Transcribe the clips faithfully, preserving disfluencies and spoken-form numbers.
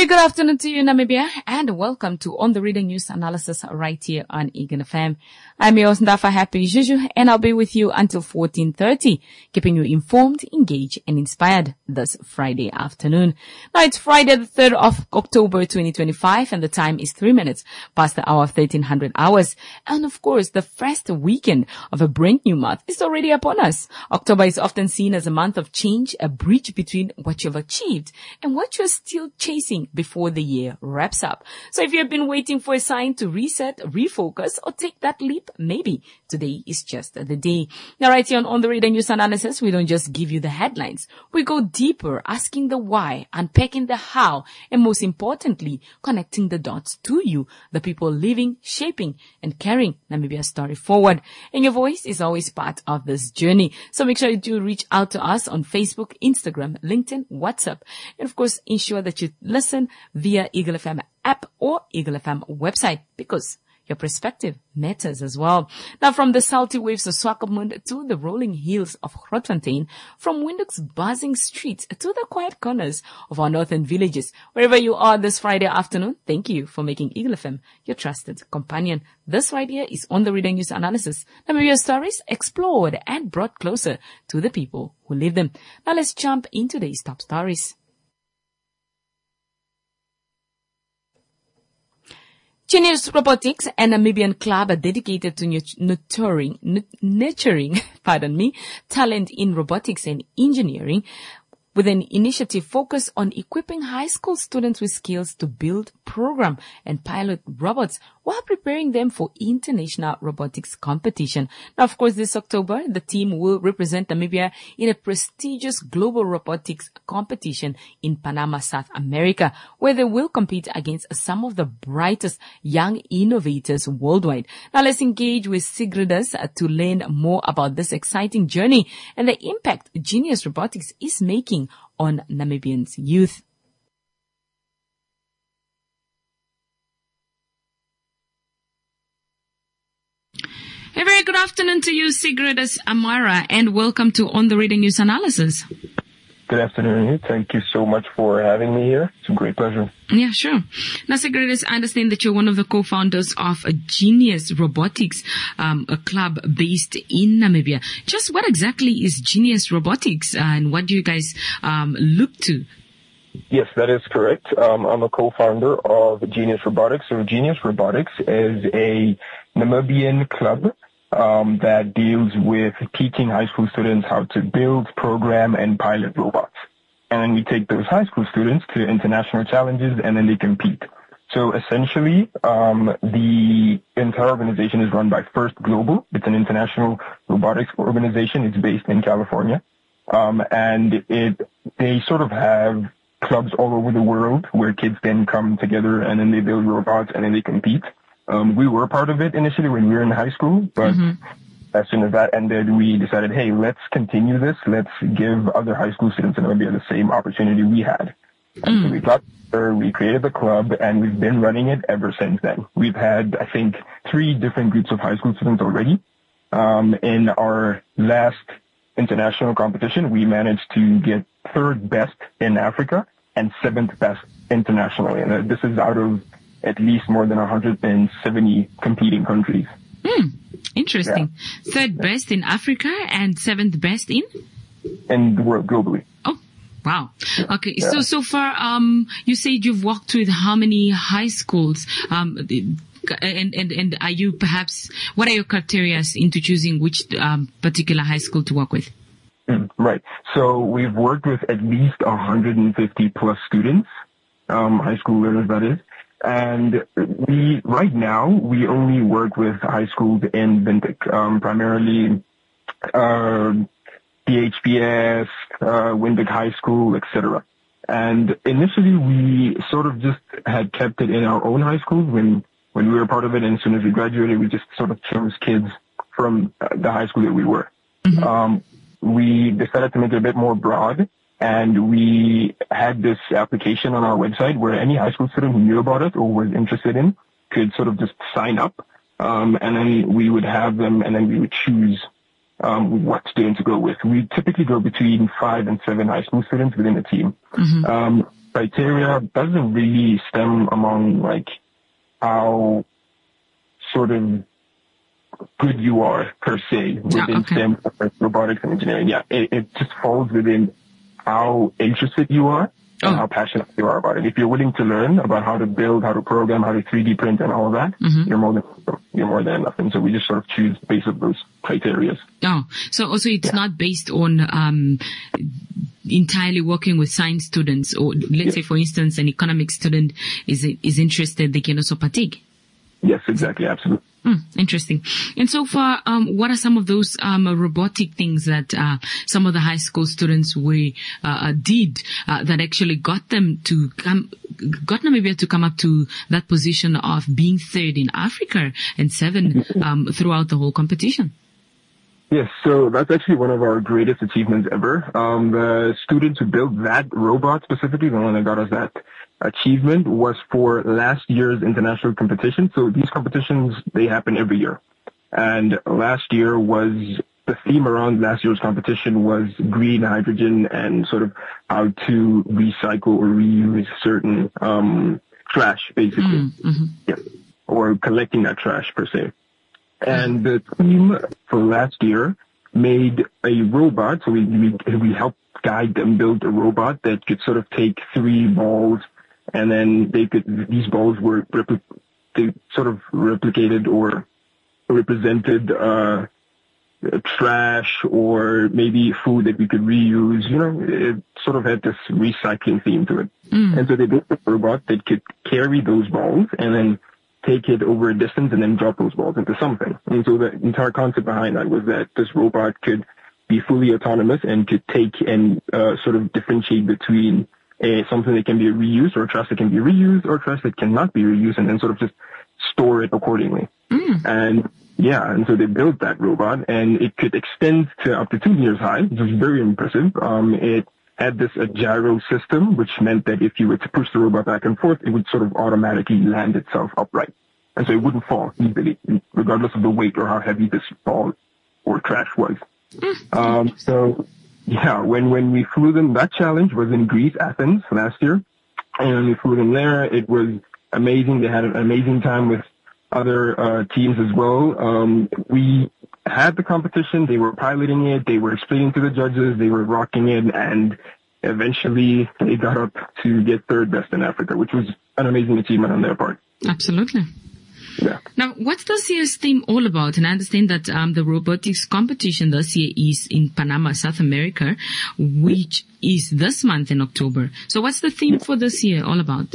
very good afternoon to you, Namibia, and welcome to On the Reader News Analysis right here on Eagle F M. I'm your host, Ndafa Happy Juju, and I'll be with you until fourteen thirty, keeping you informed, engaged, and inspired this Friday afternoon. Now, it's Friday the third of October twenty twenty-five, and the time is three minutes past the hour of thirteen hundred hours. And of course, the first weekend of a brand new month is already upon us. October is often seen as a month of change, a bridge between what you've achieved and what you're still chasing before the year wraps up. So if you've been waiting for a sign to reset, refocus, or take that leap, maybe today is just the day. Now, right here on On the Reader News Analysis, we don't just give you the headlines. We go deeper, asking the why, unpacking the how, and most importantly, connecting the dots to you, the people living, shaping, and carrying Namibia's story forward. And your voice is always part of this journey. So make sure you do reach out to us on Facebook, Instagram, LinkedIn, WhatsApp, and of course, ensure that you listen via Eagle F M app or Eagle F M website, because your perspective matters as well. Now, from the salty waves of Swakopmund to the rolling hills of Grootfontein, from Windhoek's buzzing streets to the quiet corners of our northern villages, wherever you are this Friday afternoon, thank you for making Eagle F M your trusted companion. This right here is On the Reader News Analysis. Namibia stories explored and brought closer to the people who live them. Now, let's jump into today's top stories. Genius Robotics, a Namibian club dedicated to nurturing, nurturing, pardon me, talent in robotics and engineering, with an initiative focused on equipping high school students with skills to build, program, and pilot robots while preparing them for international robotics competition. Now, of course, this October, the team will represent Namibia in a prestigious global robotics competition in Panama, South America, where they will compete against some of the brightest young innovators worldwide. Now, let's engage with Sigridus to learn more about this exciting journey and the impact Genius Robotics is making on Namibians' youth. A very good afternoon to you, Sigridus Amara, and welcome to On the Reader News Analysis. Good afternoon. Thank you so much for having me here. It's a great pleasure. Yeah, sure. Now, Sigridus, I understand that you're one of the co-founders of Genius Robotics, um, a club based in Namibia. Just what exactly is Genius Robotics, uh, and what do you guys um, look to? Yes, that is correct. Um, I'm a co-founder of Genius Robotics. So Genius Robotics is a Namibian club um, that deals with teaching high school students how to build, program, and pilot robots. And then we take those high school students to international challenges, and then they compete. So essentially, um, the entire organization is run by First Global. It's an international robotics organization. It's based in California. Um, and it they sort of have clubs all over the world where kids then come together and then they build robots and then they compete. Um, we were part of it initially when we were in high school, but mm-hmm. as soon as that ended, we decided, hey, let's continue this. Let's give other high school students in Namibia the same opportunity we had. Mm. And so we got there, we created the club, and we've been running it ever since then. We've had, I think, three different groups of high school students already. Um, in our last international competition, we managed to get third best in Africa and seventh best internationally. And this is out of at least more than one hundred seventy competing countries. Mm, interesting. Yeah. Third best in Africa and seventh best in? In the world, globally. Oh, wow. Okay. Yeah. So, so far, um, you said you've worked with how many high schools? Um, and, and, and are you perhaps, what are your criteria into choosing which um, particular high school to work with? Mm, right. So we've worked with at least one hundred fifty plus students, um, high school learners, that is. And we, right now, we only work with high schools in Windhoek, um, primarily, uh, D H P S, uh, Windhoek High School, et cetera. And initially we sort of just had kept it in our own high schools when, when we were part of it. And as soon as we graduated, we just sort of chose kids from uh, the high school that we were. Mm-hmm. Um, we decided to make it a bit more broad. And we had this application on our website where any high school student who knew about it or was interested in could sort of just sign up. Um, and then we would have them, and then we would choose um, what student to go with. We typically go between five and seven high school students within the team. Mm-hmm. Um, criteria doesn't really stem among like how sort of good you are per se within oh, okay. STEM, robotics and engineering. Yeah, it, it just falls within how interested you are and oh. how passionate you are about it. If you're willing to learn about how to build, how to program, how to three D print and all of that, mm-hmm. you're more than you're more than enough. And so we just sort of choose based on those criteria. Oh, so also it's yeah. not based on um entirely working with science students, or let's yeah. say, for instance, an economics student is is interested, they can also partake. Yes, exactly, absolutely. Mm, interesting. And so far, um, what are some of those um, robotic things that uh, some of the high school students we uh, did uh, that actually got them to come, got Namibia to come up to that position of being third in Africa and seven um, throughout the whole competition? Yes, so that's actually one of our greatest achievements ever. Um, the students who built that robot specifically, the one that got us that achievement, was for last year's international competition. So these competitions, they happen every year. And last year was, the theme around last year's competition was green hydrogen and sort of how to recycle or reuse certain um, trash, basically. Mm-hmm. Yeah. Or collecting that trash, per se. And the team for last year made a robot. So we, we, we helped guide them build a robot that could sort of take three balls, and then they could, these balls were, repli- they sort of replicated or represented, uh, trash or maybe food that we could reuse. You know, it sort of had this recycling theme to it. Mm. And so they built a robot that could carry those balls and then take it over a distance and then drop those balls into something. And so the entire concept behind that was that this robot could be fully autonomous and could take and uh, sort of differentiate between a, something that can be reused or trash that can be reused or trash that cannot be reused, and then sort of just store it accordingly. Mm. And yeah, and so they built that robot, and it could extend to up to two meters high, which was very impressive. Um, it had this a gyro system, which meant that if you were to push the robot back and forth, it would sort of automatically land itself upright. And so it wouldn't fall easily, regardless of the weight or how heavy this ball or trash was. Um, so, yeah, when, when we flew them, that challenge was in Greece, Athens, last year. And when we flew them there, it was amazing. They had an amazing time with other uh, teams as well. Um, we had the competition, they were piloting it, they were explaining to the judges, they were rocking it, and eventually they got up to get third best in Africa, which was an amazing achievement on their part. Absolutely. Yeah. Now, what's this year's theme all about? And I understand that um, the robotics competition this year is in Panama, South America, which is this month in October. So what's the theme for this year all about?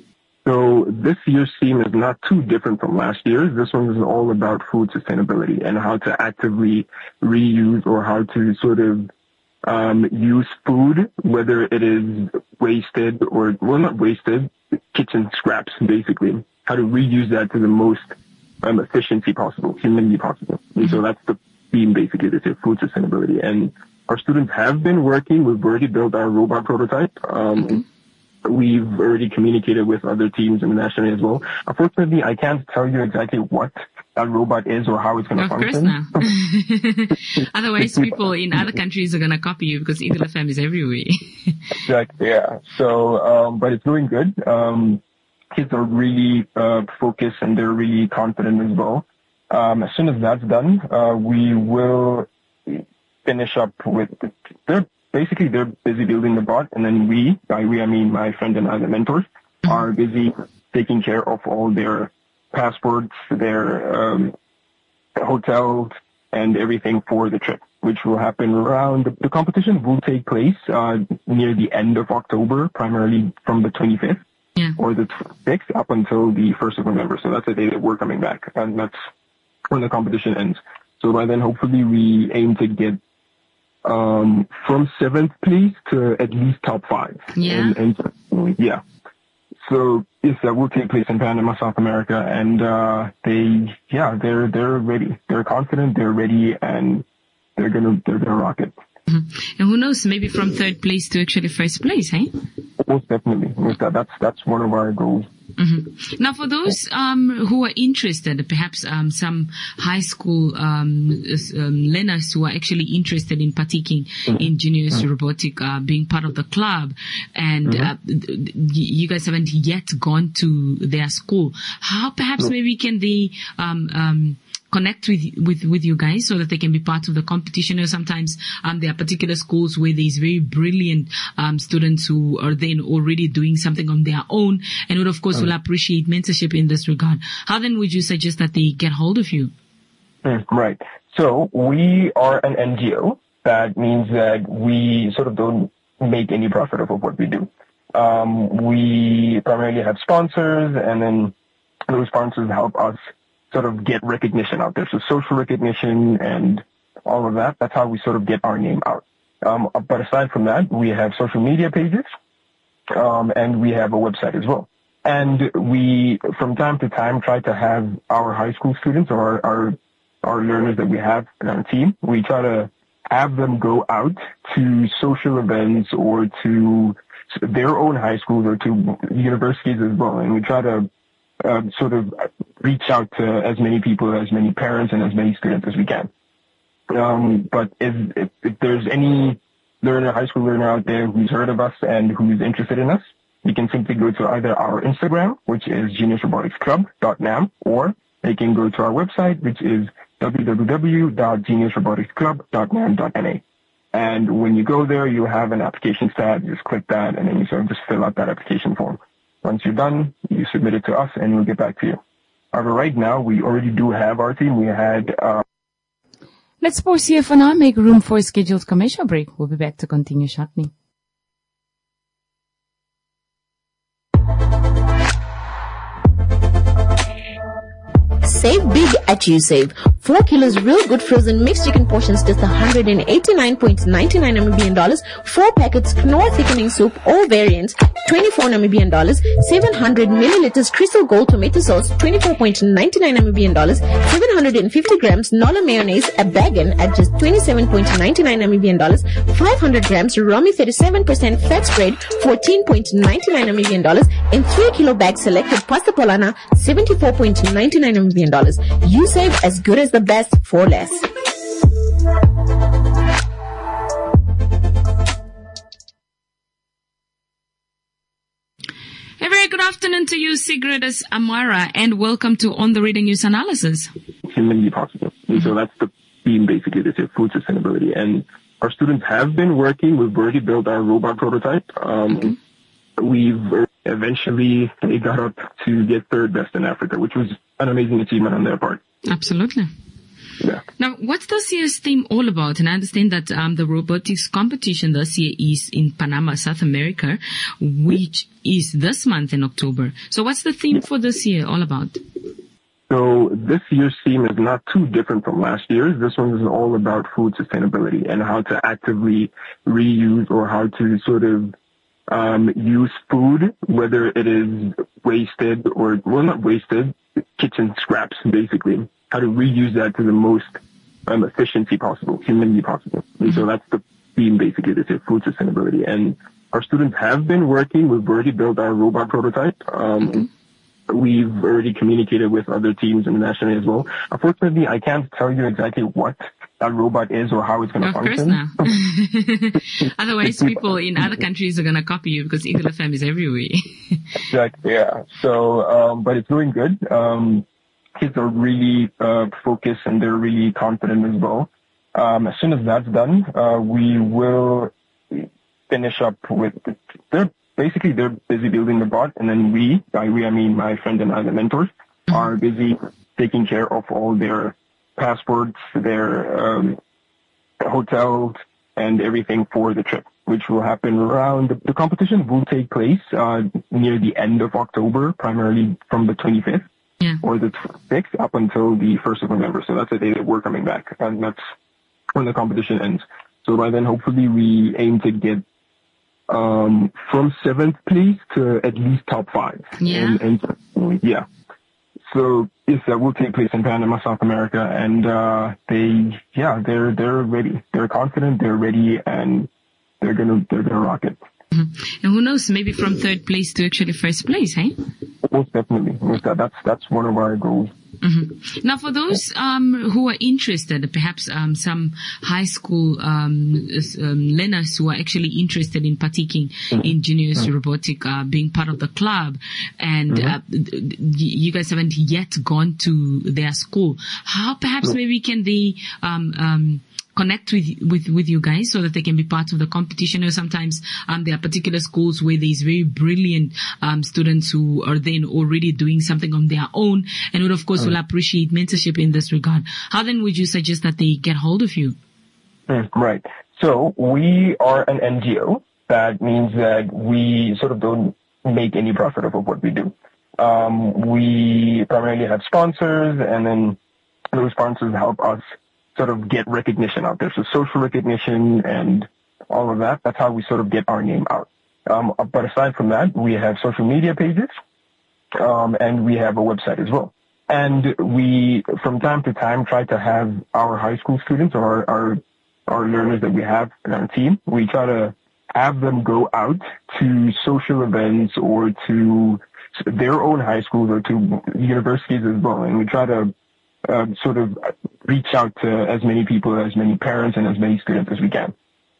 So this year's theme is not too different from last year's. This one is all about food sustainability and how to actively reuse or how to sort of um, use food, whether it is wasted or, well, not wasted, kitchen scraps, basically. How to reuse that to the most um, efficiency possible, humanly possible. And so that's the theme, basically, this year, food sustainability. And our students have been working. We've already built our robot prototype. Um, mm-hmm. We've already communicated with other teams internationally as well. Unfortunately, I can't tell you exactly what that robot is or how it's going to function. Of course not. Otherwise, people in other countries are going to copy you because Eagle F M is everywhere. Exactly, yeah. So, um, but it's doing good. Um, kids are really uh, focused and they're really confident as well. Um, as soon as that's done, uh, we will finish up with the, they're basically they're busy building the bot, and then we, by we I mean my friend and I, the mentors, are busy taking care of all their passports, their um, hotels, and everything for the trip, which will happen around, the competition will take place uh, near the end of October, primarily from the twenty-fifth yeah. or the twenty-sixth up until the first of November. So that's the day that we're coming back, and that's when the competition ends. So by then, hopefully, we aim to get um from seventh place to at least top five. Yeah. And, and yeah. So yes, that will take place in Panama, South America, and uh they yeah, they're they're ready. They're confident, they're ready, and they're gonna they're gonna rock it. Mm-hmm. And who knows, maybe from third place to actually first place, hey? Most definitely. That, that's that's one of our goals. Mm-hmm. Now, for those um, who are interested, perhaps um, some high school um, um, learners who are actually interested in partaking mm-hmm. in Genius mm-hmm. Robotic, uh, being part of the club, and mm-hmm. uh, you guys haven't yet gone to their school, how perhaps mm-hmm. maybe can they um, um, connect with, with, with you guys so that they can be part of the competition? Or sometimes, um, there are particular schools where there's very brilliant, um, students who are then already doing something on their own and would, of course, mm. will appreciate mentorship in this regard. How then would you suggest that they get hold of you? Mm, right. So we are an N G O. That means that we sort of don't make any profit off of what we do. Um, we primarily have sponsors, and then those sponsors help us sort of get recognition out there. So social recognition and all of that, that's how we sort of get our name out. Um, but aside from that, we have social media pages, um, and we have a website as well. And we, from time to time, try to have our high school students or our, our, our learners that we have in our team, we try to have them go out to social events or to their own high schools or to universities as well. And we try to Uh, sort of reach out to as many people, as many parents, and as many students as we can. Um, but if, if, if there's any learner, high school learner out there who's heard of us and who's interested in us, you can simply go to either our Instagram, which is genius robotics club dot n a m, or they can go to our website, which is w w w dot genius robotics club dot n a m dot n a. And when you go there, you have an applications tab. Just click that, and then you sort of just fill out that application form. Once you're done, you submit it to us, and we'll get back to you. However, right now, we already do have our team. We had... Uh... Let's pause here for now, make room for a scheduled commercial break. We'll be back to continue shortly. Save big at YouSave. Four kilos real good frozen mixed chicken portions, just one hundred eighty-nine ninety-nine Namibian dollars. Four packets Knorr thickening soup, all variants, twenty-four Namibian dollars. seven hundred milliliters Crystal Gold tomato sauce, twenty-four ninety-nine Namibian dollars. seven hundred fifty grams Nola mayonnaise, a baggin at just twenty-seven ninety-nine Namibian dollars. five hundred grams Romy thirty-seven percent fat spread, fourteen ninety-nine Namibian dollars. And three kilo bag selected pasta polana, seventy-four ninety-nine Namibian dollars. You save as good as the best for less. A very good afternoon to you, Sigrid Amara, and welcome to On the Reading News Analysis. Humanly possible. And so that's the theme basically this year, food sustainability. And our students have been working. We've already built our robot prototype. Um, okay. We've eventually they got up to get third best in Africa, which was an amazing achievement on their part. Absolutely. Yeah. Now, what's this year's theme all about? And I understand that um, the robotics competition this year is in Panama, South America, which is this month in October. So what's the theme for this year all about? So this year's theme is not too different from last year's. This one is all about food sustainability and how to actively reuse or how to sort of Um, use food, whether it is wasted or, well, not wasted, kitchen scraps, basically. How to reuse that to the most um, efficiency possible, humanly possible. And so that's the theme, basically, this is food sustainability. And our students have been working. We've already built our robot prototype. Um, mm-hmm. We've already communicated with other teams internationally as well. Unfortunately, I can't tell you exactly what that robot is or how it's going to function. Of course not. Otherwise, people in other countries are going to copy you because Eagle F M is everywhere. Exactly, yeah. So, um, but it's doing good. Um, kids are really uh, focused and they're really confident as well. Um, as soon as that's done, uh, we will finish up with, they're basically, they're busy building the bot, and then we, by we I mean my friend and I, the mentors, are busy taking care of all their passports, their um, hotels, and everything for the trip, which will happen around, the, the competition will take place uh, near the end of October, primarily from the twenty-fifth yeah. or the sixth up until the first of November. So that's the day that we're coming back, and that's when the competition ends. So by then, hopefully, we aim to get um, from seventh place to at least top five. Yeah. And, and yeah. So yes, that will take place in Panama, South America, and uh, they, yeah, they're they're ready. They're confident. They're ready, and they're gonna they're gonna rock it. Mm-hmm. And who knows? Maybe from third place to actually first place, hey? Most definitely. Most, that's, that's one of our goals. Mm-hmm. Now, for those um, who are interested, perhaps um, some high school um, um, learners who are actually interested in partaking mm-hmm. in Genius mm-hmm. Robotic, uh, being part of the club, and mm-hmm. uh, you guys haven't yet gone to their school, how perhaps maybe can they um, um, connect with, with, with you guys so that they can be part of the competition? Or sometimes, um, there are particular schools where there's very brilliant, um, students who are then already doing something on their own and would of course mm. will appreciate mentorship in this regard. How then would you suggest that they get hold of you? Mm, right. So we are an N G O. That means that we sort of don't make any profit off of what we do. Um, we primarily have sponsors, and then those sponsors help us sort of get recognition out there. So social recognition and all of that, that's how we sort of get our name out. Um, but aside from that, we have social media pages, um, and we have a website as well. And we, from time to time, try to have our high school students or our, our, our learners that we have in our team, we try to have them go out to social events or to their own high schools or to universities as well. And we try to Uh, sort of reach out to as many people, as many parents, and as many students as we can.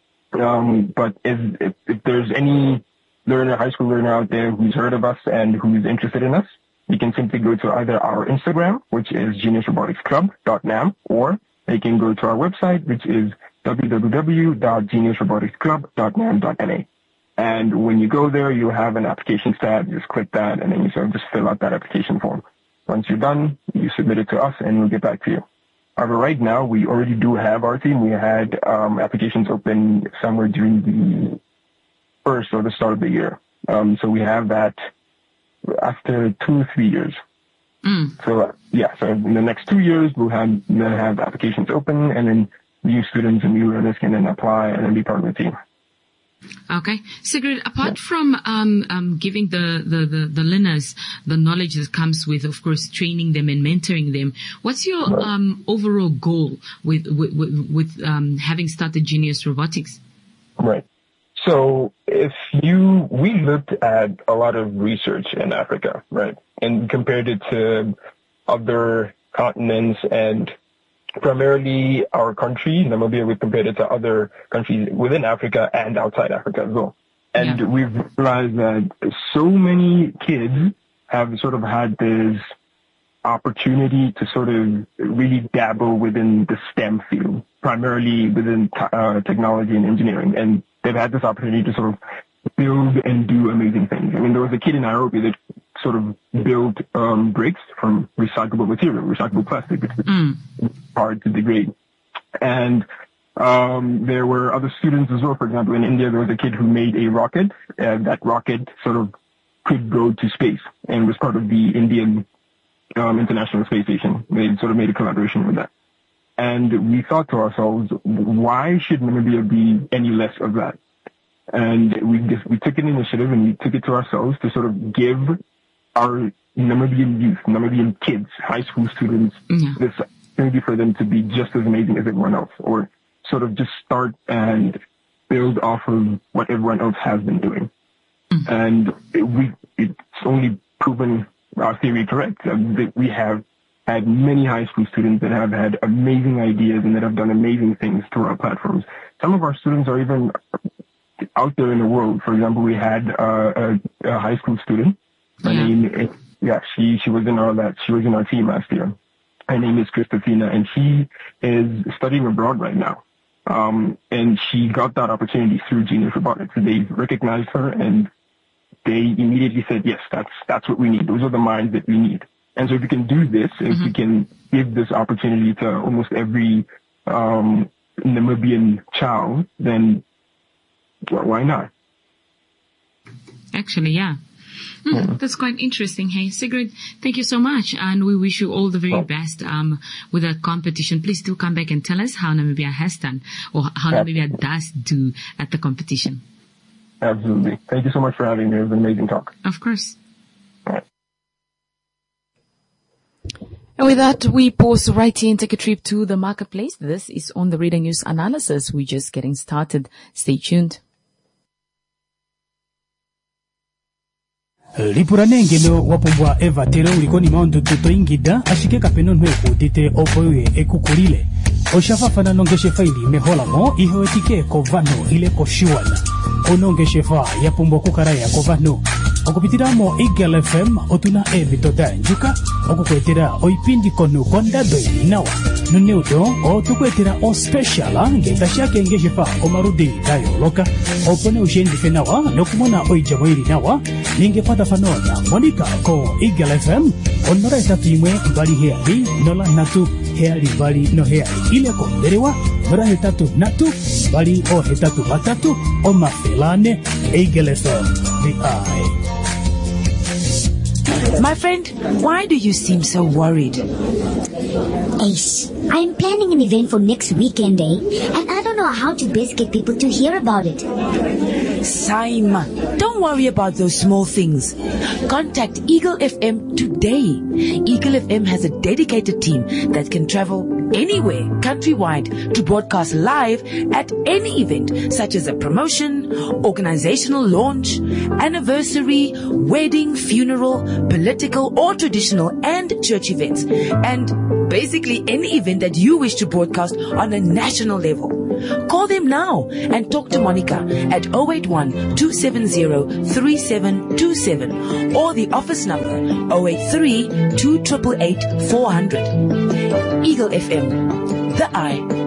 Um, but if, if, if there's any learner, high school learner out there who's heard of us and who's interested in us, you can simply go to either our Instagram, which is genius robotics club dot nam, or they can go to our website, which is w w w dot genius robotics club dot nam dot n a. And when you go there, you'll have an applications tab. You just click that, and then you sort of just fill out that application form. Once you're done, you submit it to us, and we'll get back to you. However, right now, we already do have our team. We had um, applications open somewhere during the first or the start of the year. Um, so we have that after two or three years. Mm. So, uh, yeah, so in the next two years, we'll have, then have applications open, and then new students and new learners can then apply and then be part of the team. Okay. Sigrid, apart from um, um, giving the, the, the, the learners the knowledge that comes with, of course, training them and mentoring them, what's your right. um, overall goal with with, with, with um, having started Genius Robotics? Right. So if you, we looked at a lot of research in Africa, right, and compared it to other continents and primarily our country, Namibia, we compared it to other countries within Africa and outside Africa as well. And yeah. we've realized that so many kids have sort of had this opportunity to sort of really dabble within the STEM field, primarily within uh, technology and engineering. And they've had this opportunity to sort of build and do amazing things. I mean, there was a kid in Nairobi that sort of built um, bricks from recyclable material, recyclable plastic, which is mm. hard to degrade. And um, there were other students as well. For example, in India, there was a kid who made a rocket, and that rocket sort of could go to space and was part of the Indian um, International Space Station. They sort of made a collaboration with that. And we thought to ourselves, why should Namibia be any less of that? And we just, we took an initiative and we took it to ourselves to sort of give our Namibian youth, Namibian kids, high school students, yeah. this opportunity for them to be just as amazing as everyone else, or sort of just start and build off of what everyone else has been doing. Mm-hmm. And it, we, it's only proven our theory correct. Uh, that we have had many high school students that have had amazing ideas and that have done amazing things through our platforms. Some of our students are even out there in the world. For example, we had uh, a, a high school student. Her yeah. name, yeah, she she was in our lab. She was in our team last year. Her name is Christopina, and she is studying abroad right now. Um, and she got that opportunity through Genius Robotics. They recognized her, and they immediately said, "Yes, that's that's what we need. Those are the minds that we need." And so, if we can do this, if mm-hmm. we can give this opportunity to almost every um, Namibian child, then well, why not? Actually, yeah. Mm, yeah. That's quite interesting. Hey, Sigrid, thank you so much. And we wish you all the very oh. best um, with that competition. Please do come back and tell us how Namibia has done or how Absolutely. Namibia does do at the competition. Absolutely. Thank you so much for having me. It was an amazing talk. Of course. All right. And with that, we pause right here and take a trip to the marketplace. This is On the Reader News Analysis. We're just getting started. Stay tuned. Lipurane ngeno wapumbwa Eva tero ulikoni maundu tuto ingida ashike kapeno nweku dite opoye ekukulile. Oshafafana nongeshe faili mehola mo iho etike kovano ile koshiwana. Onongeshe fa ya pumbo kukaraya kovano. Okupitiramo Eagle F M otuna ebitoda njuka okukwetera oipindi konu kondado inawa nuneudo otukwetera o speciala ngetashake ngeshefa omarudi dayo loka opone ushendi fenawa nokumona oijamo ili nawa ningepata fanona Monica ko Eagle F M onora etatu imwe bali heali nola natu heali bali no heali ile konderewa nora hetatu natu bali o hetatu batatu o mafelane Eagle F M the eye. My friend, why do you seem so worried? Ace, I'm planning an event for next weekend, eh? And I don't know how to best get people to hear about it. Saima, don't worry about those small things. Contact Eagle F M today. Eagle F M has a dedicated team that can travel anywhere countrywide to broadcast live at any event, such as a promotion, organizational launch, anniversary, wedding, funeral, political or traditional and church events, and basically any event that you wish to broadcast on a national level. Call them now and talk to Monica at zero eight one, two seven zero, three seven two seven or the office number zero eight three, two eight eight, four hundred. Eagle F M, the eye.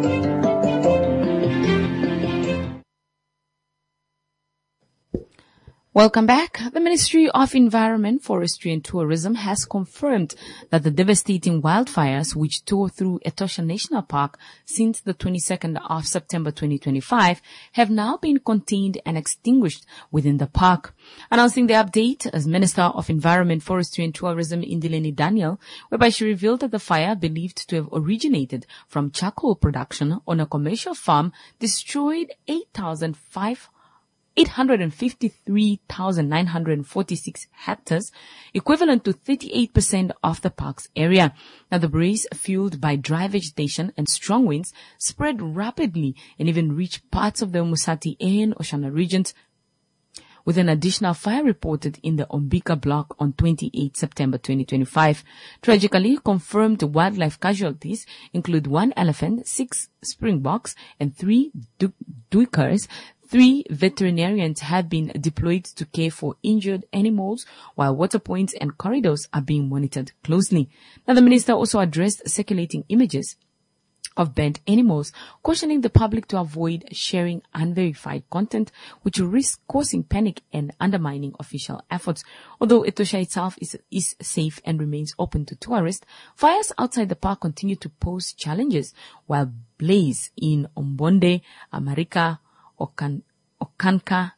Welcome back. The Ministry of Environment, Forestry and Tourism has confirmed that the devastating wildfires which tore through Etosha National Park since the twenty-second of September twenty twenty-five have now been contained and extinguished within the park. Announcing the update as Minister of Environment, Forestry and Tourism Indileni Daniel, whereby she revealed that the fire believed to have originated from charcoal production on a commercial farm destroyed eight thousand five hundred eight hundred fifty-three thousand nine hundred forty-six hectares, equivalent to thirty-eight percent of the park's area. Now, the blaze, fueled by dry vegetation and strong winds, spread rapidly and even reached parts of the Musati and Oshana regions, with an additional fire reported in the Ombika block on the twenty-eighth of September twenty twenty-five. Tragically, confirmed wildlife casualties include one elephant, six springboks, and three du- duikers. Three veterinarians have been deployed to care for injured animals, while water points and corridors are being monitored closely. Now, the minister also addressed circulating images of burnt animals, cautioning the public to avoid sharing unverified content, which risks causing panic and undermining official efforts. Although Etosha itself is, is safe and remains open to tourists, fires outside the park continue to pose challenges, while blaze in Ombonde, Amarika, Okan, Okanka,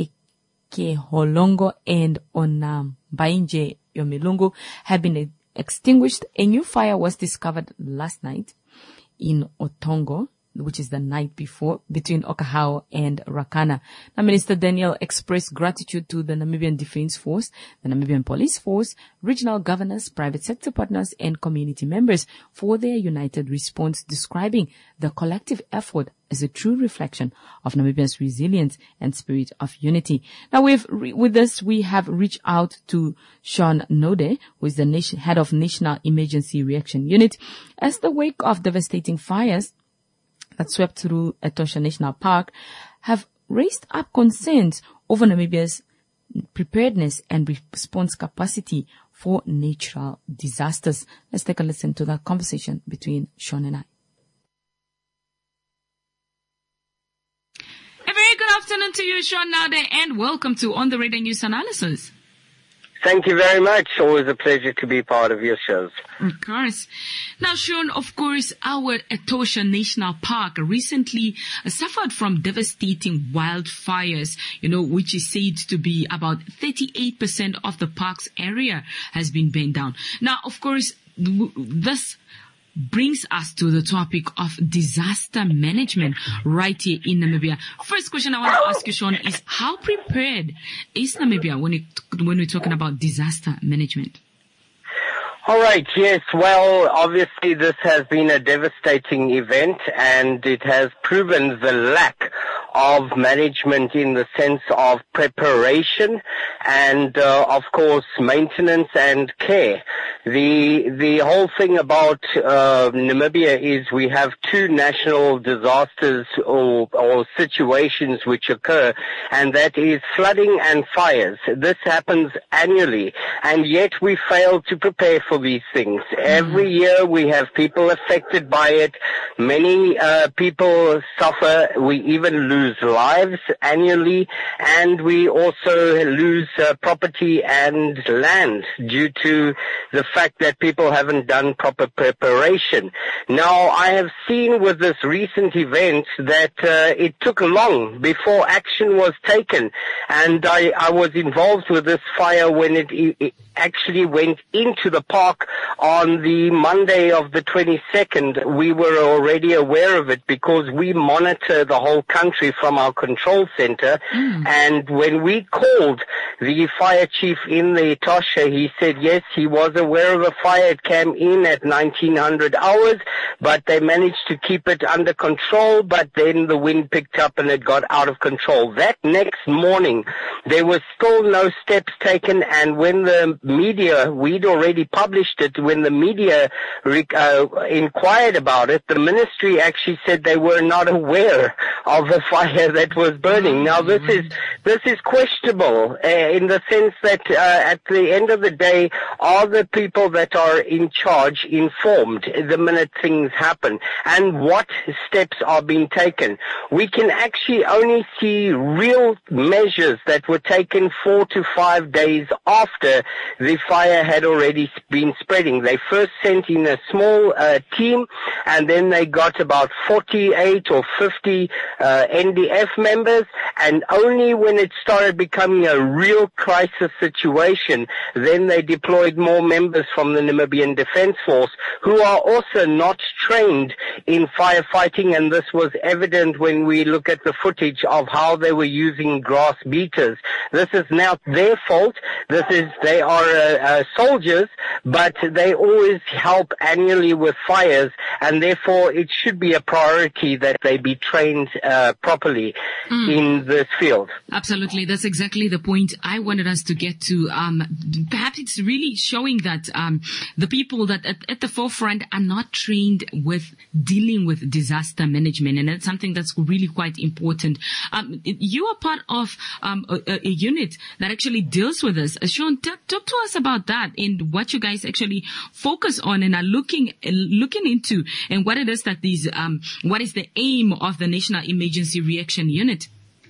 Ekeholongo, and Onambainje Yomilungu have been extinguished. A new fire was discovered last night in Otongo, which is the night before, between Okahao and Rakana. Now, Minister Daniel expressed gratitude to the Namibian Defense Force, the Namibian Police Force, regional governors, private sector partners, and community members for their united response, describing the collective effort as a true reflection of Namibia's resilience and spirit of unity. Now, we've re- with this, we have reached out to Sean Node, who is the nation- head of National Emergency Reaction Unit, as the wake of devastating fires that swept through Etosha National Park have raised up concerns over Namibia's preparedness and response capacity for natural disasters. Let's take a listen to that conversation between Sean and I. A very good afternoon to you, Sean Nade, and welcome to On the Radar News Analysis. Thank you very much. Always a pleasure to be part of your shows. Of course. Now, Sean, of course, our Etosha National Park recently suffered from devastating wildfires, you know, which is said to be about thirty-eight percent of the park's area has been burned down. Now, of course, this brings us to the topic of disaster management right here in Namibia. First question I want to ask you, Sean, is how prepared is Namibia when it, when we're talking about disaster management? All right. Yes. Well, obviously this has been a devastating event and it has proven the lack of management in the sense of preparation and, uh, of course, maintenance and care. The the whole thing about uh, Namibia is we have two national disasters or, or situations which occur, and that is flooding and fires. This happens annually, and yet we fail to prepare for these things. Every year we have people affected by it. Many uh, people suffer. We even lose lives annually, and we also lose uh, property and land due to the fact that people haven't done proper preparation. Now, I have seen with this recent event that uh, it took long before action was taken, and I, I was involved with this fire when it, it actually went into the park on the Monday of the twenty-second. We were already aware of it because we monitor the whole country from our control center, mm. and when we called the fire chief in the Etosha, he said yes, he was aware of a fire. It came in at nineteen hundred hours, but they managed to keep it under control, but then the wind picked up and it got out of control. That next morning, there was still no steps taken, and when the media, we'd already published it, when the media uh, inquired about it, the ministry actually said they were not aware of the fire that was burning. Now, this is this is questionable uh, in the sense that uh, at the end of the day, are the people that are in charge informed the minute things happen, and what steps are being taken? We can actually only see real measures that were taken four to five days after the fire had already been spreading. They first sent in a small uh, team, and then they got about forty-eight or fifty uh, N D F members, and only when it started becoming a real crisis situation, then they deployed more members from the Namibian Defence Force, who are also not trained in firefighting, and this was evident when we look at the footage of how they were using grass beaters. This is now their fault. This is, they are uh, uh, soldiers, but they always help annually with fires, and therefore it should be a priority that they be trained uh, properly mm. in this field. Absolutely. That's exactly the point I wanted us to get to. Um, perhaps it's really showing that um, the people that at, at the forefront are not trained with dealing with disaster management, and that's something that's really quite important. Um, you are part of um, a, a unit that actually deals with this. Uh, Sean, t- talk to us about that and what you guys actually focus on and are looking uh, looking into, and what it is that these um, what is the aim of the National Emergency Reaction Unit?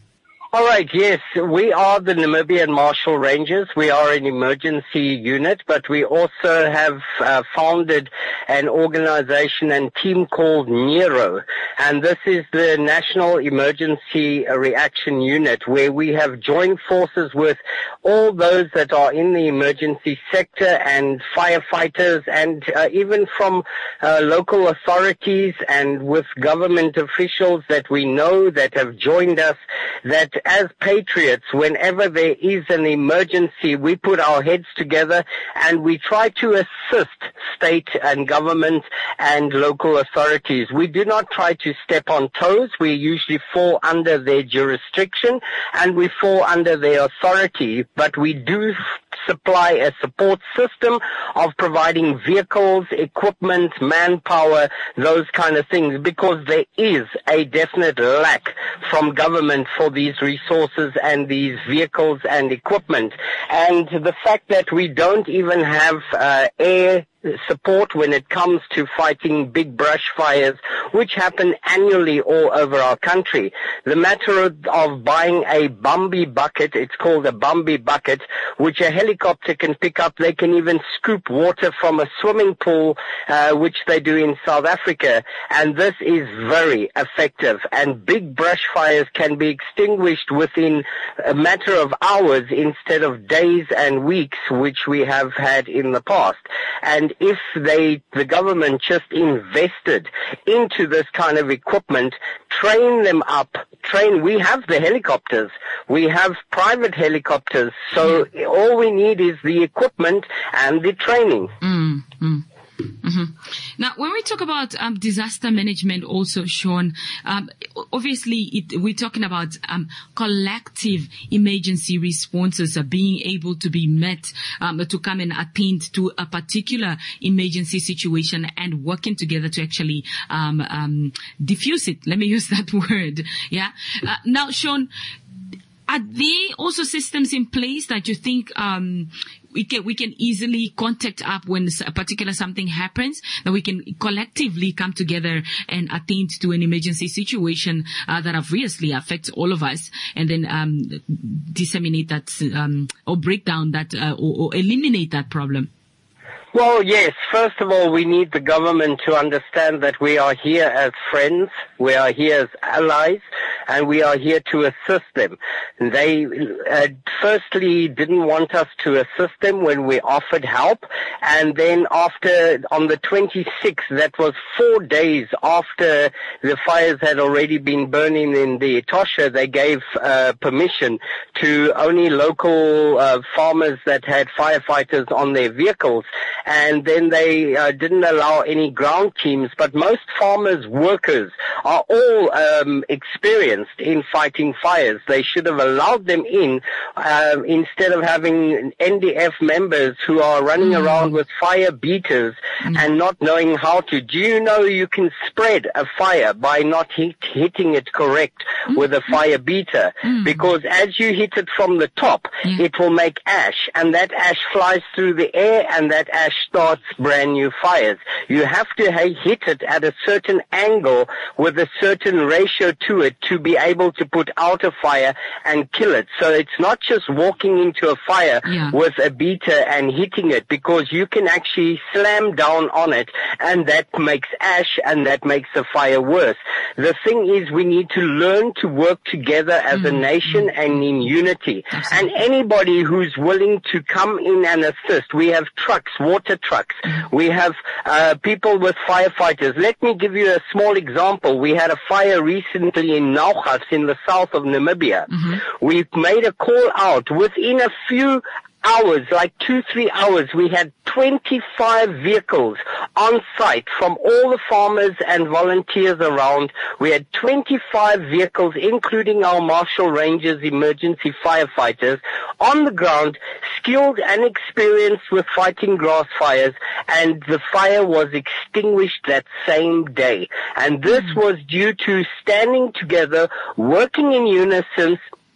All right, yes, we are the Namibian Marshall Rangers. We are an emergency unit, but we also have uh, founded an organization and team called NERO, and this is the National Emergency Reaction Unit, where we have joined forces with all those that are in the emergency sector and firefighters, and uh, even from uh, local authorities and with government officials that we know that have joined us, that as patriots, whenever there is an emergency, we put our heads together and we try to assist state and government and local authorities. We do not try to step on toes. We usually fall under their jurisdiction and we fall under their authority, but we do supply a support system of providing vehicles, equipment, manpower, those kind of things, because there is a definite lack from government for these resources and these vehicles and equipment. And the fact that we don't even have uh, air support when it comes to fighting big brush fires, which happen annually all over our country. The matter of, of buying a Bambi bucket, it's called a Bambi bucket, which a helicopter can pick up. They can even scoop water from a swimming pool, uh, which they do in South Africa. And this is very effective. And big brush fires can be extinguished within a matter of hours instead of days and weeks, which we have had in the past. And if they, the government just invested into this kind of equipment, train them up, train, we have the helicopters, we have private helicopters, so all we need is the equipment and the training. Mm, mm. Mm-hmm. Now, when we talk about um, disaster management also, Sean, um, obviously it, we're talking about um, collective emergency responses are being able to be met um, to come and attend to a particular emergency situation and working together to actually um, um, diffuse it. Let me use that word. Yeah. Uh, now, Sean, are there also systems in place that you think um, we can we can easily contact up when a particular something happens, that we can collectively come together and attend to an emergency situation uh, that obviously affects all of us, and then um, disseminate that um, or break down that uh, or, or eliminate that problem? Well, yes. First of all, we need the government to understand that we are here as friends, we are here as allies, and we are here to assist them. They uh, firstly didn't want us to assist them when we offered help, and then after, on the twenty-sixth, that was four days after the fires had already been burning in the Etosha, they gave uh, permission to only local uh, farmers that had firefighters on their vehicles. And then they uh, didn't allow any ground teams, but most farmers' workers are all um, experienced in fighting fires. They should have allowed them in uh, instead of having N D F members who are running mm. around with fire beaters mm. and not knowing how to. Do you know you can spread a fire by not hit, hitting it correct mm. with a fire beater? Mm. Because as you hit it from the top, yeah. it will make ash, and that ash flies through the air, and that ash starts brand new fires. You have to ha- hit it at a certain angle with a certain ratio to it to be able to put out a fire and kill it. So it's not just walking into a fire yeah. with a beater and hitting it, because you can actually slam down on it, and that makes ash, and that makes the fire worse. The thing is, we need to learn to work together as mm-hmm. a nation mm-hmm. and in unity. Absolutely. And anybody who's willing to come in and assist, we have trucks, water trucks. We have uh, people with firefighters. Let me give you a small example. We had a fire recently in Naugas in the south of Namibia. Mm-hmm. We made a call out. Within a few hours, like two, three hours, we had twenty-five vehicles on site from all the farmers and volunteers around. We had twenty-five vehicles, including our Marshall Rangers emergency firefighters, on the ground, skilled and experienced with fighting grass fires, and the fire was extinguished that same day. And this was due to standing together, working in unison,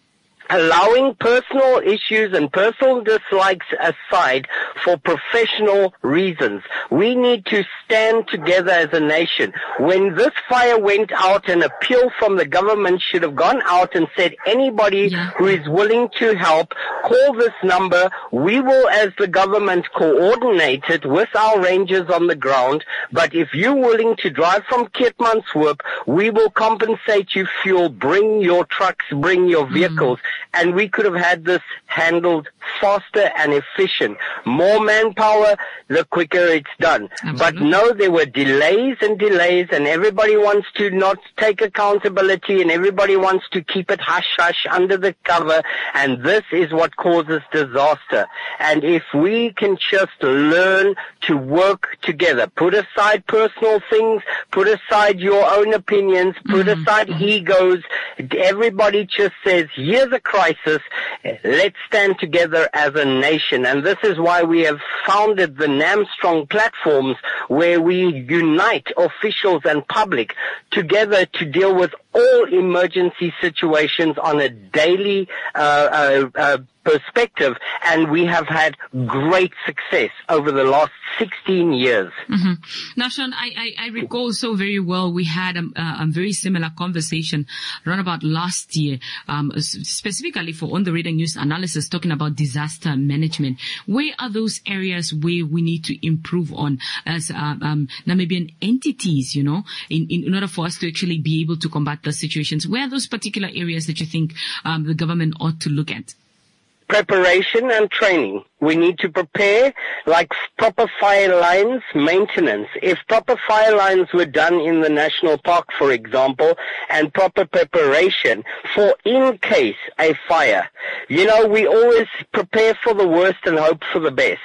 allowing personal issues and personal dislikes aside for professional reasons. We need to stand together as a nation. When this fire went out, an appeal from the government should have gone out and said, anybody yeah. who is willing to help, call this number. We will, as the government, coordinate it with our rangers on the ground. But if you're willing to drive from Keetmanshoop, we will compensate you fuel. Bring your trucks, bring your vehicles. Mm. And we could have had this handled faster and efficient. More manpower, the quicker it's done. Absolutely. But no, there were delays and delays, and everybody wants to not take accountability, and everybody wants to keep it hush-hush under the cover, and this is what causes disaster. And if we can just learn to work together, put aside personal things, put aside your own opinions, put mm-hmm. aside egos, everybody just says, here's a crisis, let's stand together as a nation. And this is why we have founded the NAMstrong platforms, where we unite officials and public together to deal with all emergency situations on a daily uh, uh, uh, perspective, and we have had great success over the last sixteen years. Mm-hmm. Now, Sean, I, I, I recall so very well we had a, a very similar conversation around about last year, um, specifically for On the Radar News Analysis, talking about disaster management. Where are those areas where we need to improve on as uh, um, Namibian entities, you know, in, in order for us to actually be able to combat the situations? Where are those particular areas that you think um, the government ought to look at? Preparation and training. We need to prepare, like proper fire lines maintenance. If proper fire lines were done in the national park, for example, and proper preparation for in case a fire, you know, we always prepare for the worst and hope for the best.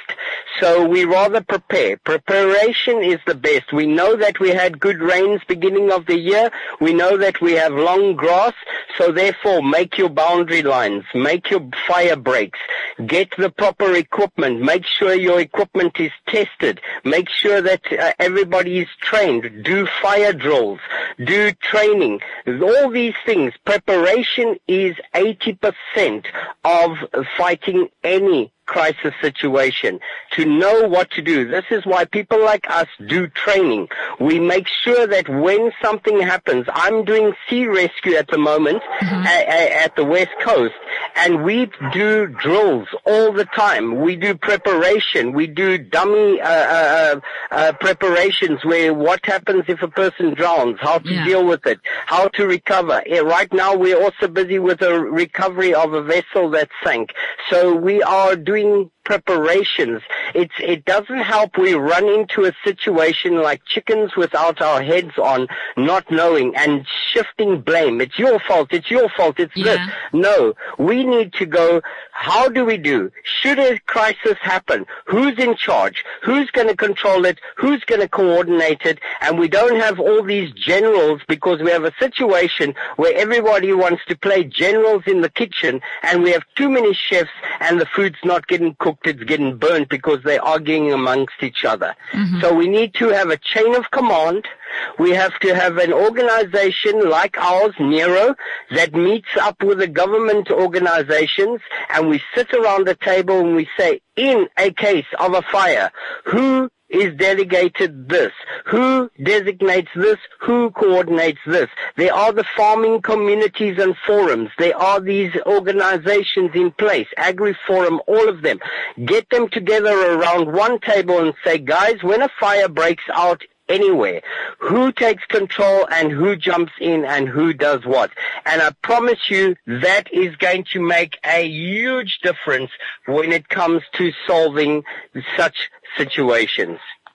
So we rather prepare. Preparation is the best. We know that we had good rains beginning of the year. We know that we have long grass. So therefore, make your boundary lines. Make your fire breaks. Get the proper equipment. Make sure your equipment is tested. Make sure that uh, everybody is trained. Do fire drills. Do training. All these things. Preparation is eighty percent of fighting any crisis situation, to know what to do. This is why people like us do training. We make sure that when something happens, I'm doing sea rescue at the moment mm-hmm. a, a, at the West Coast, and we do drills all the time. We do preparation. We do dummy uh, uh, uh, preparations where what happens if a person drowns, how to yeah. deal with it, how to recover. Yeah, right now we're also busy with a recovery of a vessel that sank. So we are doing preparations. It's, it doesn't help we run into a situation like chickens without our heads on, not knowing and shifting blame. It's your fault, it's your fault, it's yeah. this. No, we need to go, how do we do? Should a crisis happen? Who's in charge? Who's going to control it? Who's going to coordinate it? And we don't have all these generals, because we have a situation where everybody wants to play generals in the kitchen, and we have too many chefs and the food's not getting cooked, it's getting burnt because they're arguing amongst each other. Mm-hmm. So we need to have a chain of command. We have to have an organization like ours, Nero, that meets up with the government organizations, and we sit around the table and we say, in a case of a fire, who is delegated this? Who designates this? Who coordinates this? There are the farming communities and forums. There are these organizations in place, Agri-Forum, all of them. Get them together around one table and say, guys, when a fire breaks out anywhere, who takes control and who jumps in and who does what? And I promise you that is going to make a huge difference when it comes to solving such situations.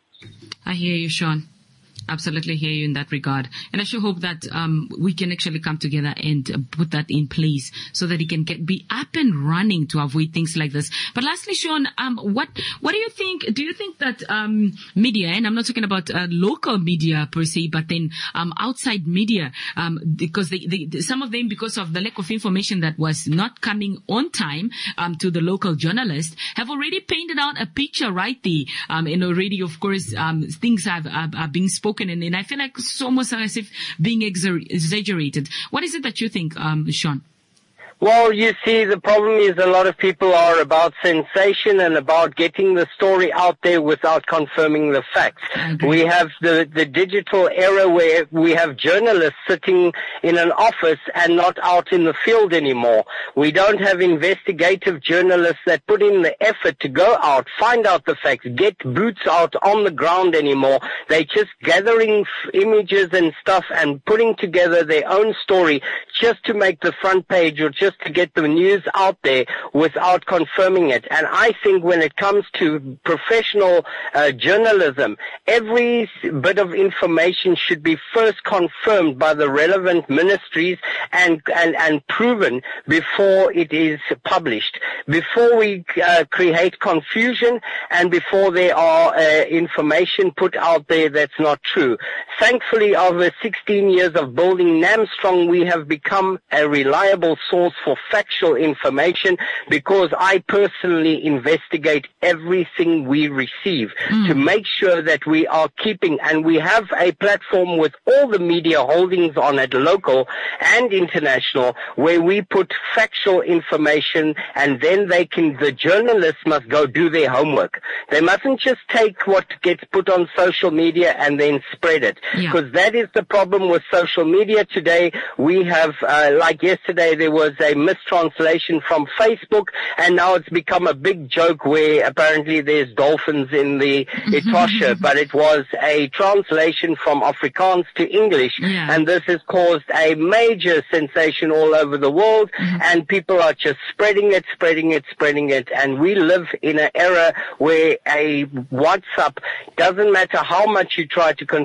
I hear you, Sean. Absolutely hear you in that regard. And I sure hope that um we can actually come together and uh, put that in place so that it can get, be up and running to avoid things like this. But lastly, Sean, um what what do you think? Do you think that um media, and I'm not talking about uh, local media per se, but then um outside media, um because they, they some of them, because of the lack of information that was not coming on time um to the local journalists, have already painted out a picture right there, um and already, of course, um things have are, are being spoken. And, and I feel like it's almost as if being exer- exaggerated. What is it that you think, um, Sean? Well, you see, the problem is a lot of people are about sensation and about getting the story out there without confirming the facts. We have the, the digital era where we have journalists sitting in an office and not out in the field anymore. We don't have investigative journalists that put in the effort to go out, find out the facts, get boots out on the ground anymore. They're just gathering f- images and stuff and putting together their own story just to make the front page or just just to get the news out there without confirming it. And I think when it comes to professional uh, journalism, every bit of information should be first confirmed by the relevant ministries and and, and proven before it is published, before we uh, create confusion and before there are uh, information put out there that's not true. Thankfully, over sixteen years of building NAMstrong, we have become a reliable source for factual information because I personally investigate everything we receive mm. to make sure that we are keeping, and we have a platform with all the media holdings on it, local and international, where we put factual information, and then they can, the journalists must go do their homework. They mustn't just take what gets put on social media and then spread it, because yeah. that is the problem with social media today. We have, uh, like yesterday, there was a mistranslation from Facebook, and now it's become a big joke where apparently there's dolphins in the Etosha, but it was a translation from Afrikaans to English, yeah. and this has caused a major sensation all over the world, mm-hmm. and people are just spreading it, spreading it, spreading it, and we live in an era where a WhatsApp, doesn't matter how much you try to control it,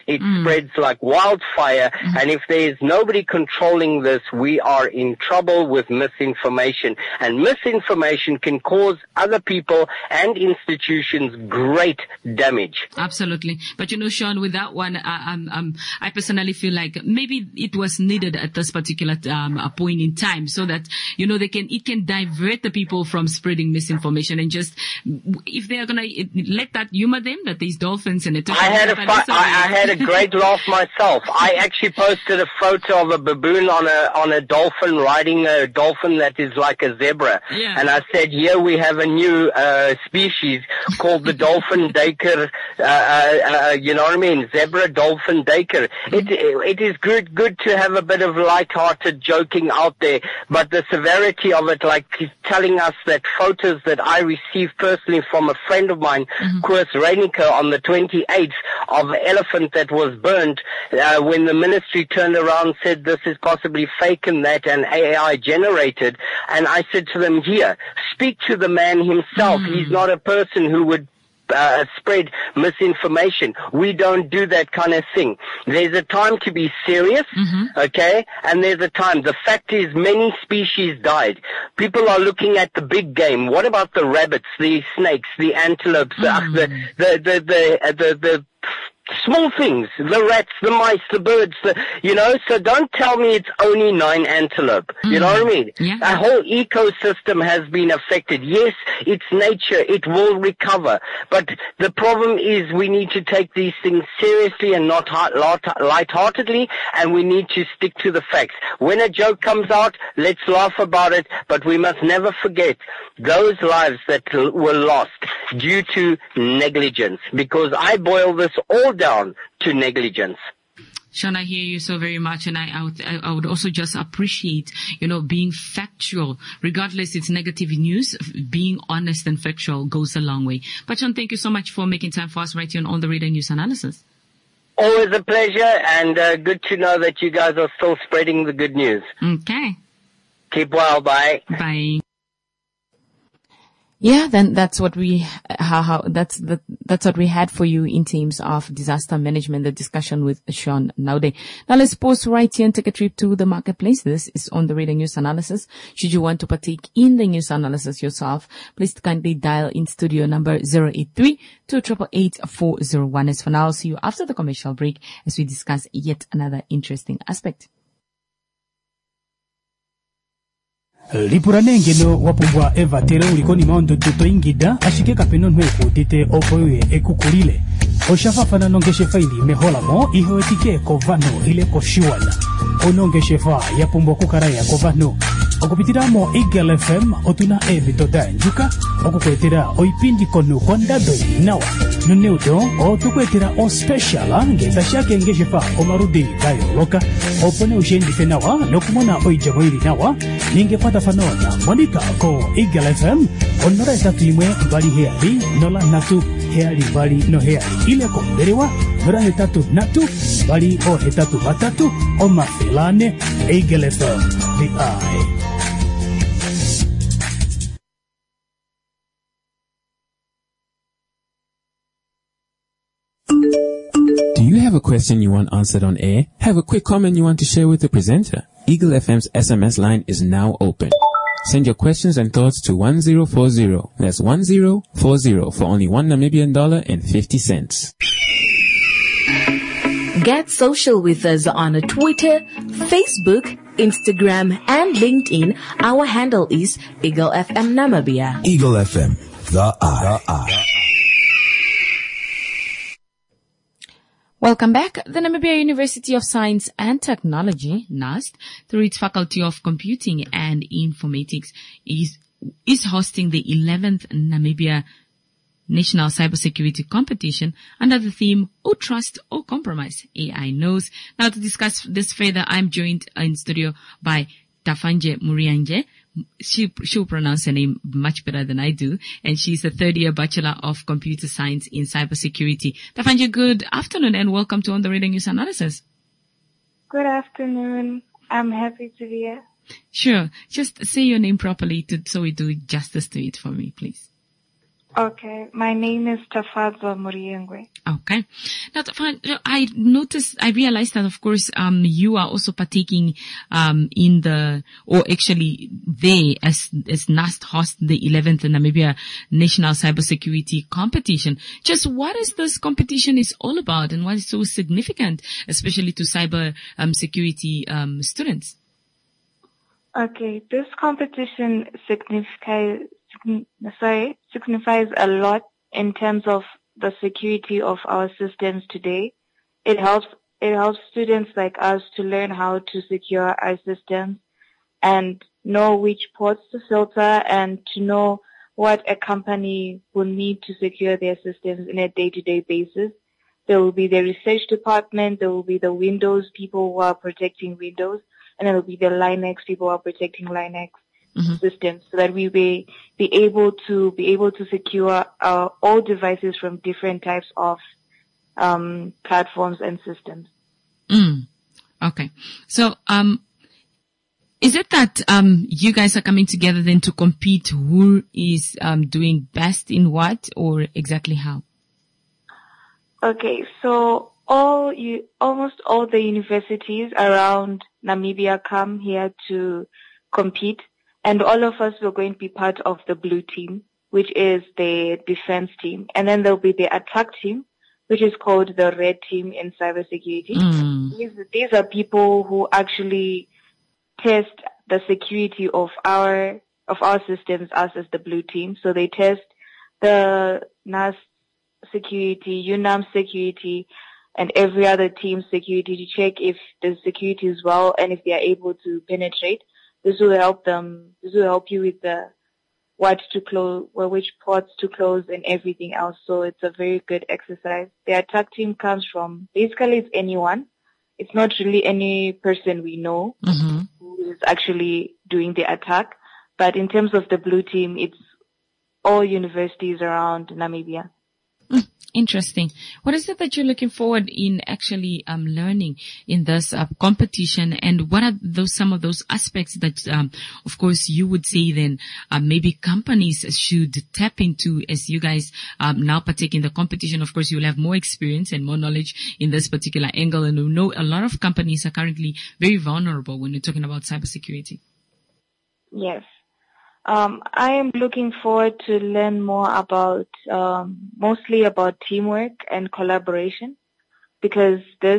it Mm. spreads like wildfire. Mm. And if there is nobody controlling this, we are in trouble with misinformation. And misinformation can cause other people and institutions great damage. Absolutely. But you know, Sean, with that one, I, um, um, I personally feel like maybe it was needed at this particular um, a point in time, so that, you know, they can, it can divert the people from spreading misinformation, and just, if they are going to let that humor them, that these dolphins and it. I had a fu- I, I had a great laugh myself. I actually posted a photo of a baboon on a on a dolphin riding a dolphin that is like a zebra, yeah. and I said, here we have a new uh, species called the dolphin duiker. Uh, uh, uh, you know what I mean? Zebra dolphin duiker. It it is good good to have a bit of light-hearted joking out there, but the severity of it, like telling us that photos that I received personally from a friend of mine, mm-hmm. Koos Reiniker, on the twenty-eighth, of an elephant that was burnt, uh, when the ministry turned around and said this is possibly fake and that and A I generated. And I said to them, here, speak to the man himself. Mm. He's not a person who would Uh, spread misinformation. We don't do that kind of thing. There's a time to be serious, mm-hmm. okay? And there's a time. The fact is, many species died. People are looking at the big game. What about the rabbits, the snakes, the antelopes, mm. the, the, the, the, the, the, the small things, the rats, the mice, the birds, the, you know, so don't tell me it's only nine antelope. Mm. You know what I mean? Yeah. Our whole ecosystem has been affected. Yes, it's nature. It will recover. But the problem is we need to take these things seriously and not light-heartedly, and we need to stick to the facts. When a joke comes out, let's laugh about it, but we must never forget those lives that were lost due to negligence, because I boil this all down to negligence. Sean, I hear you so very much, and I, I, would, I would also just appreciate, you know, being factual. Regardless, it's negative news, being honest and factual goes a long way. But Sean, thank you so much for making time for us right here on On the Radar News Analysis. Always a pleasure, and uh, good to know that you guys are still spreading the good news. Okay. Keep well, bye. Bye. Yeah, then that's what we, how, how, that's, the, that's what we had for you in terms of disaster management, the discussion with Sean Naudé. Now let's pause right here and take a trip to the marketplace. This is On the Radar News Analysis. Should you want to partake in the news analysis yourself, please kindly dial in studio number zero eight three, two eight eight, four zero one. As for now, I'll see you after the commercial break as we discuss yet another interesting aspect. Lipurane ngeno wapubwa eva tere ulikoni maondo tuto ingida ashike kapeno nweko dite opoye ekukulile oshafafana nongeshe faili mehola mo iho etike kovano ile koshiwana onongeshe fa yapumbo kukaraya kovano okupitiramo Eagle F M otuna ebitoda njuka okukwetera oipindi konu kondado nawa nuneudo otukwetera o special ngeza shake ngeshe fa omarudi gayo loka opone ushendi nawa nokumona oijamoiri nawa ninge pata fanona monika ko Eagle F M onora tatu imwe bali heali nola natu heali bali no heali ile ko berewa nora hetatu natu bali o hetatu batatu o mafilane Eagle F M the eye. Do you have a question you want answered on air? Have a quick comment you want to share with the presenter? Eagle F M's S M S line is now open. Send your questions and thoughts to one zero four zero. That's one zero four zero for only one Namibian dollar and fifty cents. Get social with us on Twitter, Facebook, Instagram, and LinkedIn. Our handle is Eagle F M Namibia. Eagle F M, the eye. The eye. Welcome back. The Namibia University of Science and Technology, NUST, through its Faculty of Computing and Informatics, is is hosting the eleventh Namibia National Cybersecurity Competition under the theme, "O Trust or Compromise, A I Knows." Now, to discuss this further, I'm joined in studio by Tafanje Murianje. She, she'll pronounce her name much better than I do. And she's a third year Bachelor of Computer Science in Cybersecurity. Tafanje, good afternoon and welcome to On the Radar News Analysis. Good afternoon. I'm happy to be here. Sure. Just say your name properly to, so we do justice to it for me, please. Okay, my name is Tafadzwa Muriengwe. Okay. Now, I noticed, I realized that, of course, um, you are also partaking, um, in the, or actually there as, as NAST host the eleventh Namibia National Cybersecurity Competition. Just what is this competition is all about and what is so significant, especially to cyber, um, security, um, students? Okay, this competition signifies, sorry, signifies a lot in terms of the security of our systems today. It helps, it helps students like us to learn how to secure our systems and know which ports to filter and to know what a company will need to secure their systems in a day-to-day basis. There will be the research department, there will be the Windows people who are protecting Windows, and there will be the Linux people who are protecting Linux. Mm-hmm. Systems, so that we be be able to be able to secure uh, all devices from different types of um, platforms and systems. Mm. Okay, so um, is it that um, you guys are coming together then to compete? Who is um, doing best in what, or exactly how? Okay, so all you almost all the universities around Namibia come here to compete. And all of us were going to be part of the blue team, which is the defense team. And then there'll be the attack team, which is called the red team in cybersecurity. Mm. These, these are people who actually test the security of our, of our systems, us as the blue team. So they test the NAS security, U N A M security, and every other team's security to check if the security is well and if they are able to penetrate. This will help them, this will help you with the, what to close, well, which ports to close and everything else. So it's a very good exercise. The attack team comes from, basically it's anyone. It's not really any person we know mm-hmm. who is actually doing the attack. But in terms of the blue team, it's all universities around Namibia. Mm. Interesting. What is it that you're looking forward in actually um, learning in this uh, competition, and what are those some of those aspects that, um, of course, you would say then uh, maybe companies should tap into as you guys um, now partake in the competition? Of course, you'll have more experience and more knowledge in this particular angle, and we know a lot of companies are currently very vulnerable when you're talking about cybersecurity. Yes. Um, I am looking forward to learn more about, um, mostly about teamwork and collaboration, because this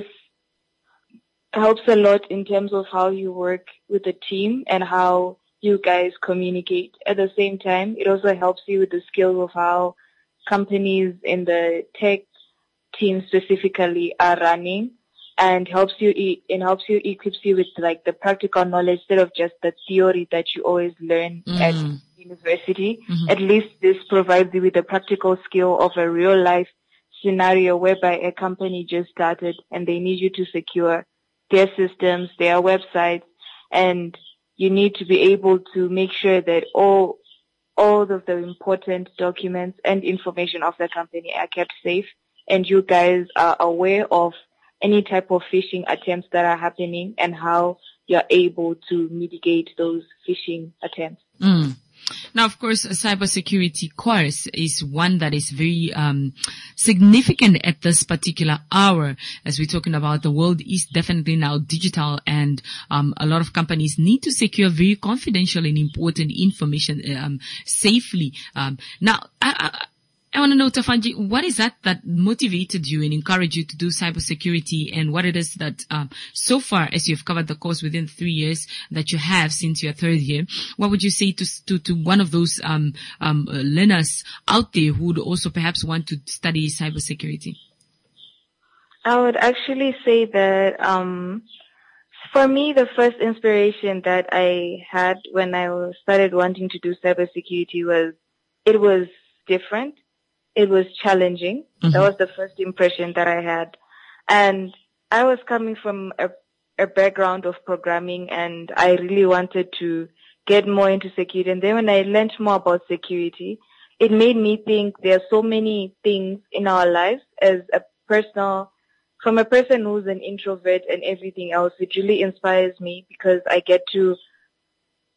helps a lot in terms of how you work with a team and how you guys communicate. At the same time, it also helps you with the skills of how companies in the tech team specifically are running, and helps you, it helps you, equips you with like the practical knowledge instead of just the theory that you always learn mm. at university. Mm-hmm. At least this provides you with the practical skill of a real life scenario whereby a company just started and they need you to secure their systems, their websites, and you need to be able to make sure that all, all of the important documents and information of the company are kept safe, and you guys are aware of any type of phishing attempts that are happening and how you're able to mitigate those phishing attempts. Mm. Now, of course, a cybersecurity course is one that is very um, significant at this particular hour. As we're talking about, the world is definitely now digital, and um, a lot of companies need to secure very confidential and important information um, safely. Um, now, I, I I want to know, Tafanji, what is that that motivated you and encouraged you to do cybersecurity, and what it is that, um, so far as you've covered the course within three years that you have since your third year, what would you say to, to, to one of those, um, um, learners out there who would also perhaps want to study cybersecurity? I would actually say that, um, for me, the first inspiration that I had when I started wanting to do cybersecurity was, it was different. It was challenging. Mm-hmm. That was the first impression that I had. And I was coming from a, a background of programming, and I really wanted to get more into security. And then when I learned more about security, it made me think there are so many things in our lives as a personal, from a person who's an introvert and everything else. It really inspires me because I get to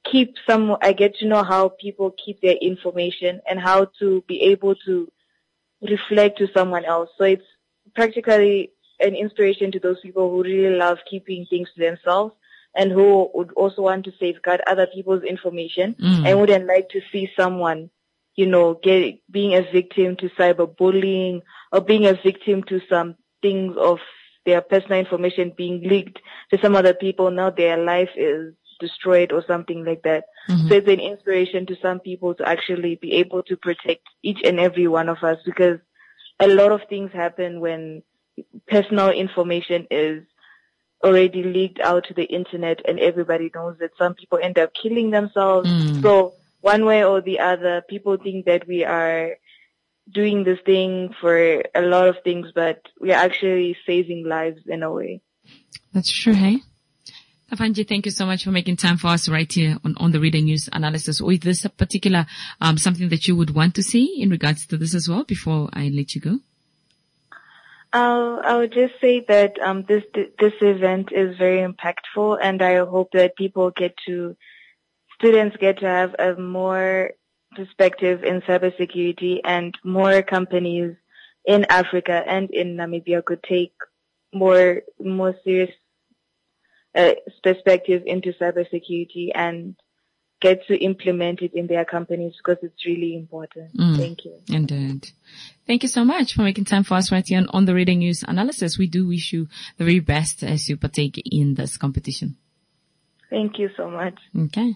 keep some, I get to know how people keep their information and how to be able to reflect to someone else. So it's practically an inspiration to those people who really love keeping things to themselves and who would also want to safeguard other people's information mm. and wouldn't like to see someone, you know, get, being a victim to cyberbullying or being a victim to some things of their personal information being leaked to some other people. Now their life is destroyed or something like that. Mm-hmm. So it's an inspiration to some people to actually be able to protect each and every one of us, because a lot of things happen when personal information is already leaked out to the internet and everybody knows that. Some people end up killing themselves. Mm. So one way or the other, people think that we are doing this thing for a lot of things, but we are actually saving lives in a way. That's true, hey? Tafanji, thank you so much for making time for us right here on, on the Reader News Analysis. Or is this a particular, um, something that you would want to see in regards to this as well before I let you go? Uh, I would just say that, um, this, this event is very impactful, and I hope that people get to, students get to have a more perspective in cybersecurity, and more companies in Africa and in Namibia could take more, more serious Uh, perspective into cybersecurity and get to implement it in their companies, because it's really important. Mm, Thank you. Indeed. Thank you so much for making time for us right here on, on the Reader News Analysis. We do wish you the very best as you partake in this competition. Thank you so much. Okay.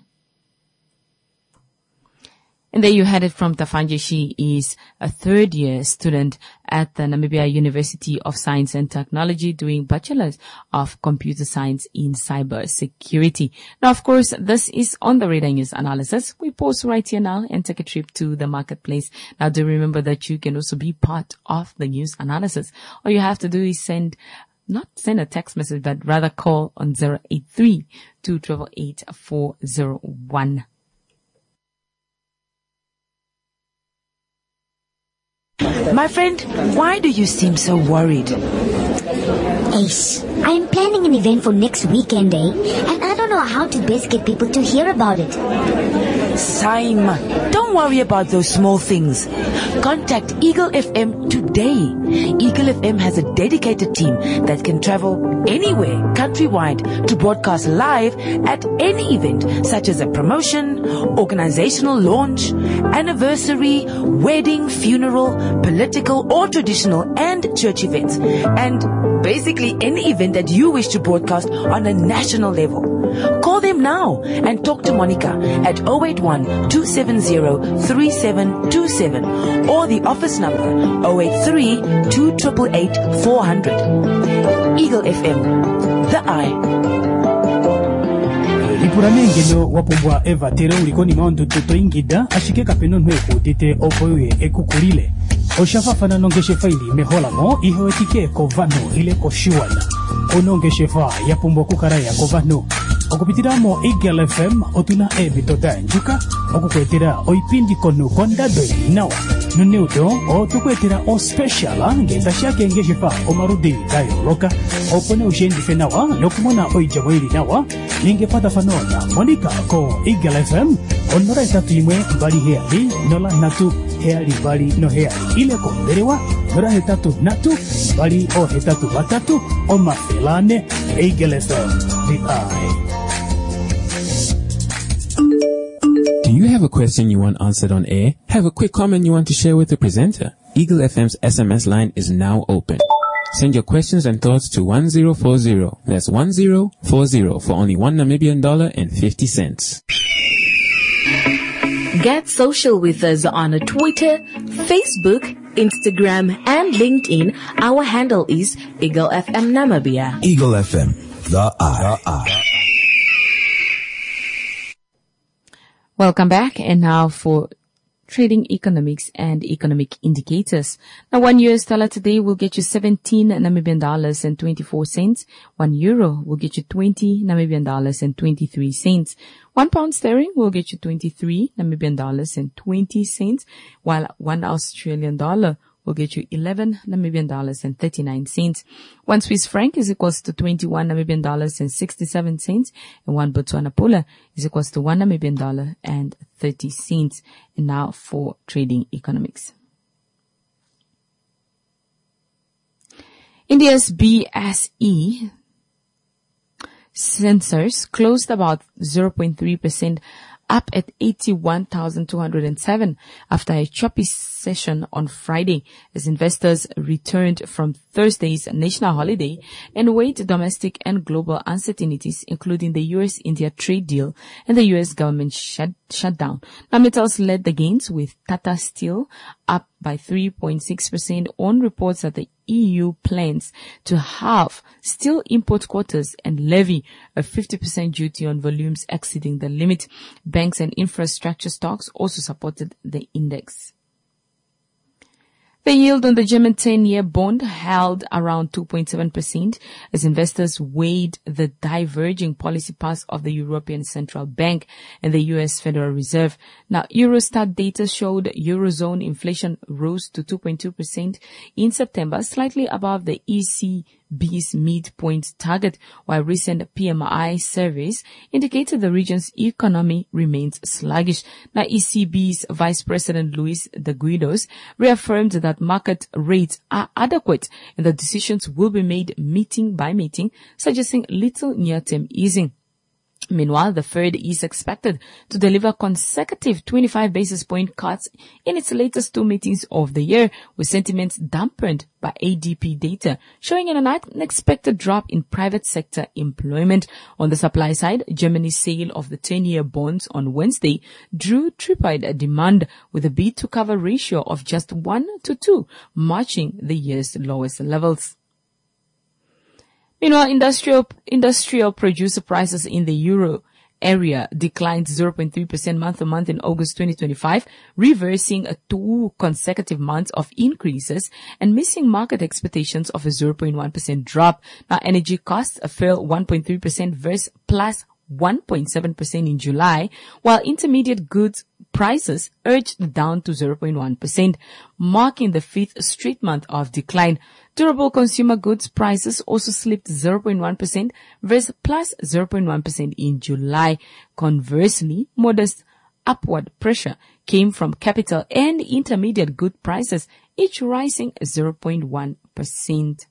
And there you had it from Tafanji. She is a third year student at the Namibia University of Science and Technology doing Bachelor's of Computer Science in Cyber Security. Now, of course, this is on the Reader News Analysis. We pause right here now and take a trip to the marketplace. Now, do remember that you can also be part of the news analysis. All you have to do is send Not send a text message, but rather call on zero eight three, two eight eight, four zero one. My friend, why do you seem so worried? Ace, I am planning an event for next weekend, eh? And I don't know how to best get people to hear about it. Sime, don't worry about those small things. Contact Eagle F M today. Eagle F M has a dedicated team that can travel anywhere countrywide to broadcast live at any event, such as a promotion, organizational launch, anniversary, wedding, funeral, political or traditional and church events, and basically any event that you wish to broadcast on a national level. Call them now and talk to Monica at zero eight one, two seven zero, three seven two seven or the office number zero eight three, two eight eight, four zero zero. Eagle F M, the eye. Ipuranengeno wapumbwa Eva tere ulikoni maondo toto ingida ashike kapeno nweko tete opoye ekukulile. Oshafafana nongeshe faili mehola mo ihoetike kovano ile koshuana. Onongeshefa yapumbwa kukaraya kovano. Okupitiramo Eagle F M otuna ebitoda njuka okukwetera oipindi kono kondado inawa nuneudo otukwetera o special ngenda shake ngeshefa omarudi dayo loka opone ushendi fenawa nokumona oijabo ili nawa ningepata fanona Monica ko Eagle F M onora itatu imwe bali heali nola natu heali bali no heali ile konderewa nora hetatu natu bali o hetatu batatu o mafelane Eagle F M the eye. Do you have a question you want answered on air? Have a quick comment you want to share with the presenter? Eagle F M's S M S line is now open. Send your questions and thoughts to one zero four zero. That's one zero four zero for only one Namibian dollar and fifty cents. Get social with us on Twitter, Facebook, Instagram, and LinkedIn. Our handle is Eagle F M Namibia. Eagle F M, the eye. The eye. Welcome back, and now for trading economics and economic indicators. Now, one U S dollar today will get you seventeen Namibian dollars and twenty-four cents. One euro will get you twenty Namibian dollars and twenty-three cents. One pound sterling will get you twenty-three Namibian dollars and twenty cents, while one Australian dollar will get you eleven Namibian dollars and thirty-nine cents. One Swiss franc is equals to twenty-one Namibian dollars and sixty-seven cents. And one Botswana pula is equals to one Namibian dollar and thirty cents. And now for trading economics. India's B S E sensors closed about zero point three percent up at eighty-one thousand two hundred seven after a choppy session on Friday as investors returned from Thursday's national holiday and weighed domestic and global uncertainties, including the U S India trade deal and the U S government shut, shutdown. Now, metals led the gains with Tata Steel up by three point six percent on reports that the E U plans to halve steel import quotas and levy a fifty percent duty on volumes exceeding the limit. Banks and infrastructure stocks also supported the index. The yield on the German ten-year bond held around two point seven percent as investors weighed the diverging policy paths of the European Central Bank and the U S Federal Reserve. Now, Eurostat data showed Eurozone inflation rose to two point two percent in September, slightly above the E C B's midpoint target, while recent P M I surveys indicated the region's economy remains sluggish. Now, E C B's Vice President Luis de Guindos reaffirmed that market rates are adequate and the decisions will be made meeting by meeting, suggesting little near-term easing. Meanwhile, the Fed is expected to deliver consecutive twenty-five basis point cuts in its latest two meetings of the year, with sentiments dampened by A D P data showing an unexpected drop in private sector employment. On the supply side, Germany's sale of the ten-year bonds on Wednesday drew tripod demand with a bid to cover ratio of just one to two, marking the year's lowest levels. Meanwhile, industrial, industrial producer prices in the euro area declined zero point three percent month-to-month in August twenty twenty-five, reversing a two consecutive months of increases and missing market expectations of a zero point one percent drop. Now, energy costs fell one point three percent versus plus one point seven percent in July, while intermediate goods prices urged down to zero point one percent, marking the fifth straight month of decline. Durable consumer goods prices also slipped zero point one percent versus plus zero point one percent in July. Conversely, modest upward pressure came from capital and intermediate good prices, each rising zero point one percent.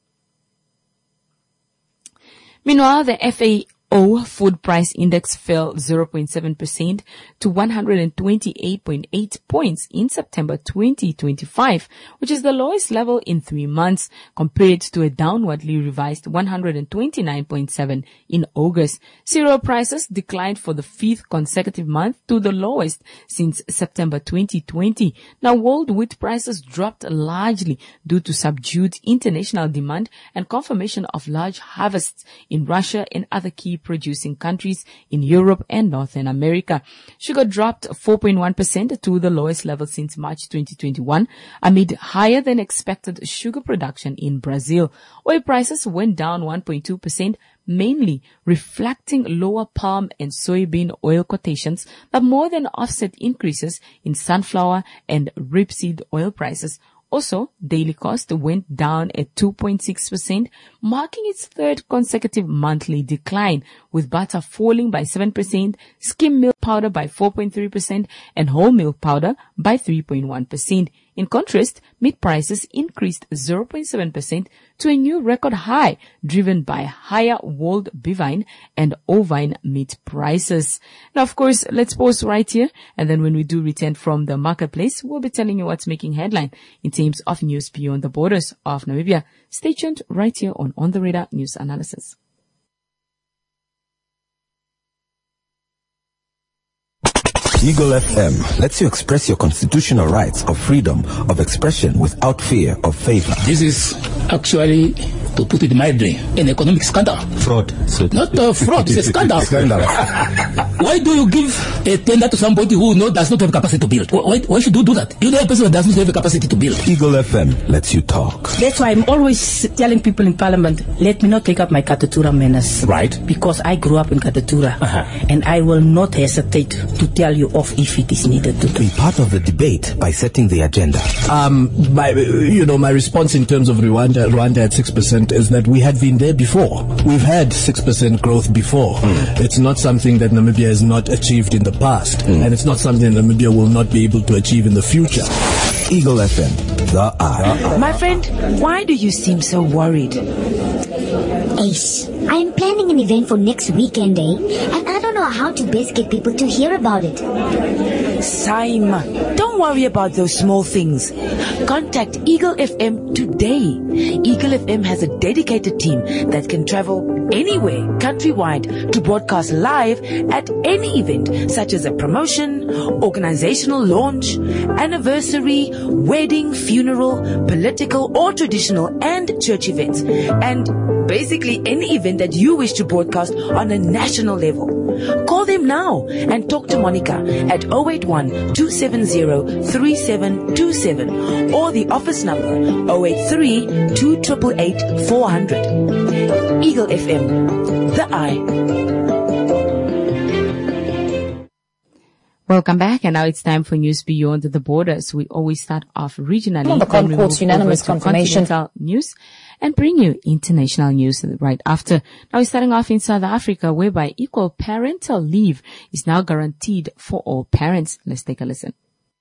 Meanwhile, the F A O food price index fell zero point seven percent to one hundred twenty-eight point eight points in September twenty twenty-five, which is the lowest level in three months, compared to a downwardly revised one hundred twenty-nine point seven in August. Cereal prices declined for the fifth consecutive month to the lowest since September twenty twenty. Now, world wheat prices dropped largely due to subdued international demand and confirmation of large harvests in Russia and other key producing countries in Europe and Northern America. Sugar dropped four point one percent to the lowest level since March twenty twenty-one amid higher than expected sugar production in Brazil. Oil prices went down one point two percent, mainly reflecting lower palm and soybean oil quotations that more than offset increases in sunflower and rapeseed oil prices. Also, daily cost went down at two point six percent, marking its third consecutive monthly decline, with butter falling by seven percent, skim milk powder by four point three percent, and whole milk powder by three point one percent. In contrast, meat prices increased zero point seven percent to a new record high, driven by higher world bovine and ovine meat prices. Now, of course, let's pause right here, and then when we do return from the marketplace, we'll be telling you what's making headline in terms of news beyond the borders of Namibia. Stay tuned right here on On the Radar News Analysis. Eagle F M lets you express your constitutional rights of freedom of expression without fear of favor. This is actually to put it mildly, an economic scandal. Fraud. Not uh, fraud, it's a scandal. Scandal. Why do you give a tender to somebody who no, does not have capacity to build? Why, why should you do that? You know a person who does not have a capacity to build. Eagle F M lets you talk. That's why I'm always telling people in Parliament, let me not take up my Katatura manners. Right. Because I grew up in Katatura. Uh-huh. And I will not hesitate to tell you off if it is needed to. Be part of the debate by setting the agenda. Um, my, you know, my response in terms of Rwanda, Rwanda at six percent is that we had been there before. We've had six percent growth before. Mm. It's not something that Namibia has not achieved in the past. Mm. And it's not something Namibia will not be able to achieve in the future. Eagle F M, the eye. My friend, why do you seem so worried? Ace, I am planning an event for next weekend, eh? And I don't know how to best get people to hear about it. Saima, don't worry about those small things. Contact Eagle F M today. Eagle F M has a dedicated team that can travel anywhere, countrywide, to broadcast live at any event, such as a promotion, organizational launch, anniversary, wedding, funeral, political or traditional, and church events. And basically any event that you wish to broadcast on a national level. Call them now and talk to Monica at zero eight one, two seven zero, three seven two seven or the office number zero eight three, two eight eight, four zero zero. Eagle F M, the eye. Welcome back, and now it's time for news beyond the borders. We always start off regionally. On the Court's unanimous confirmation news and bring you international news right after. Now we're starting off in South Africa, whereby equal parental leave is now guaranteed for all parents. Let's take a listen.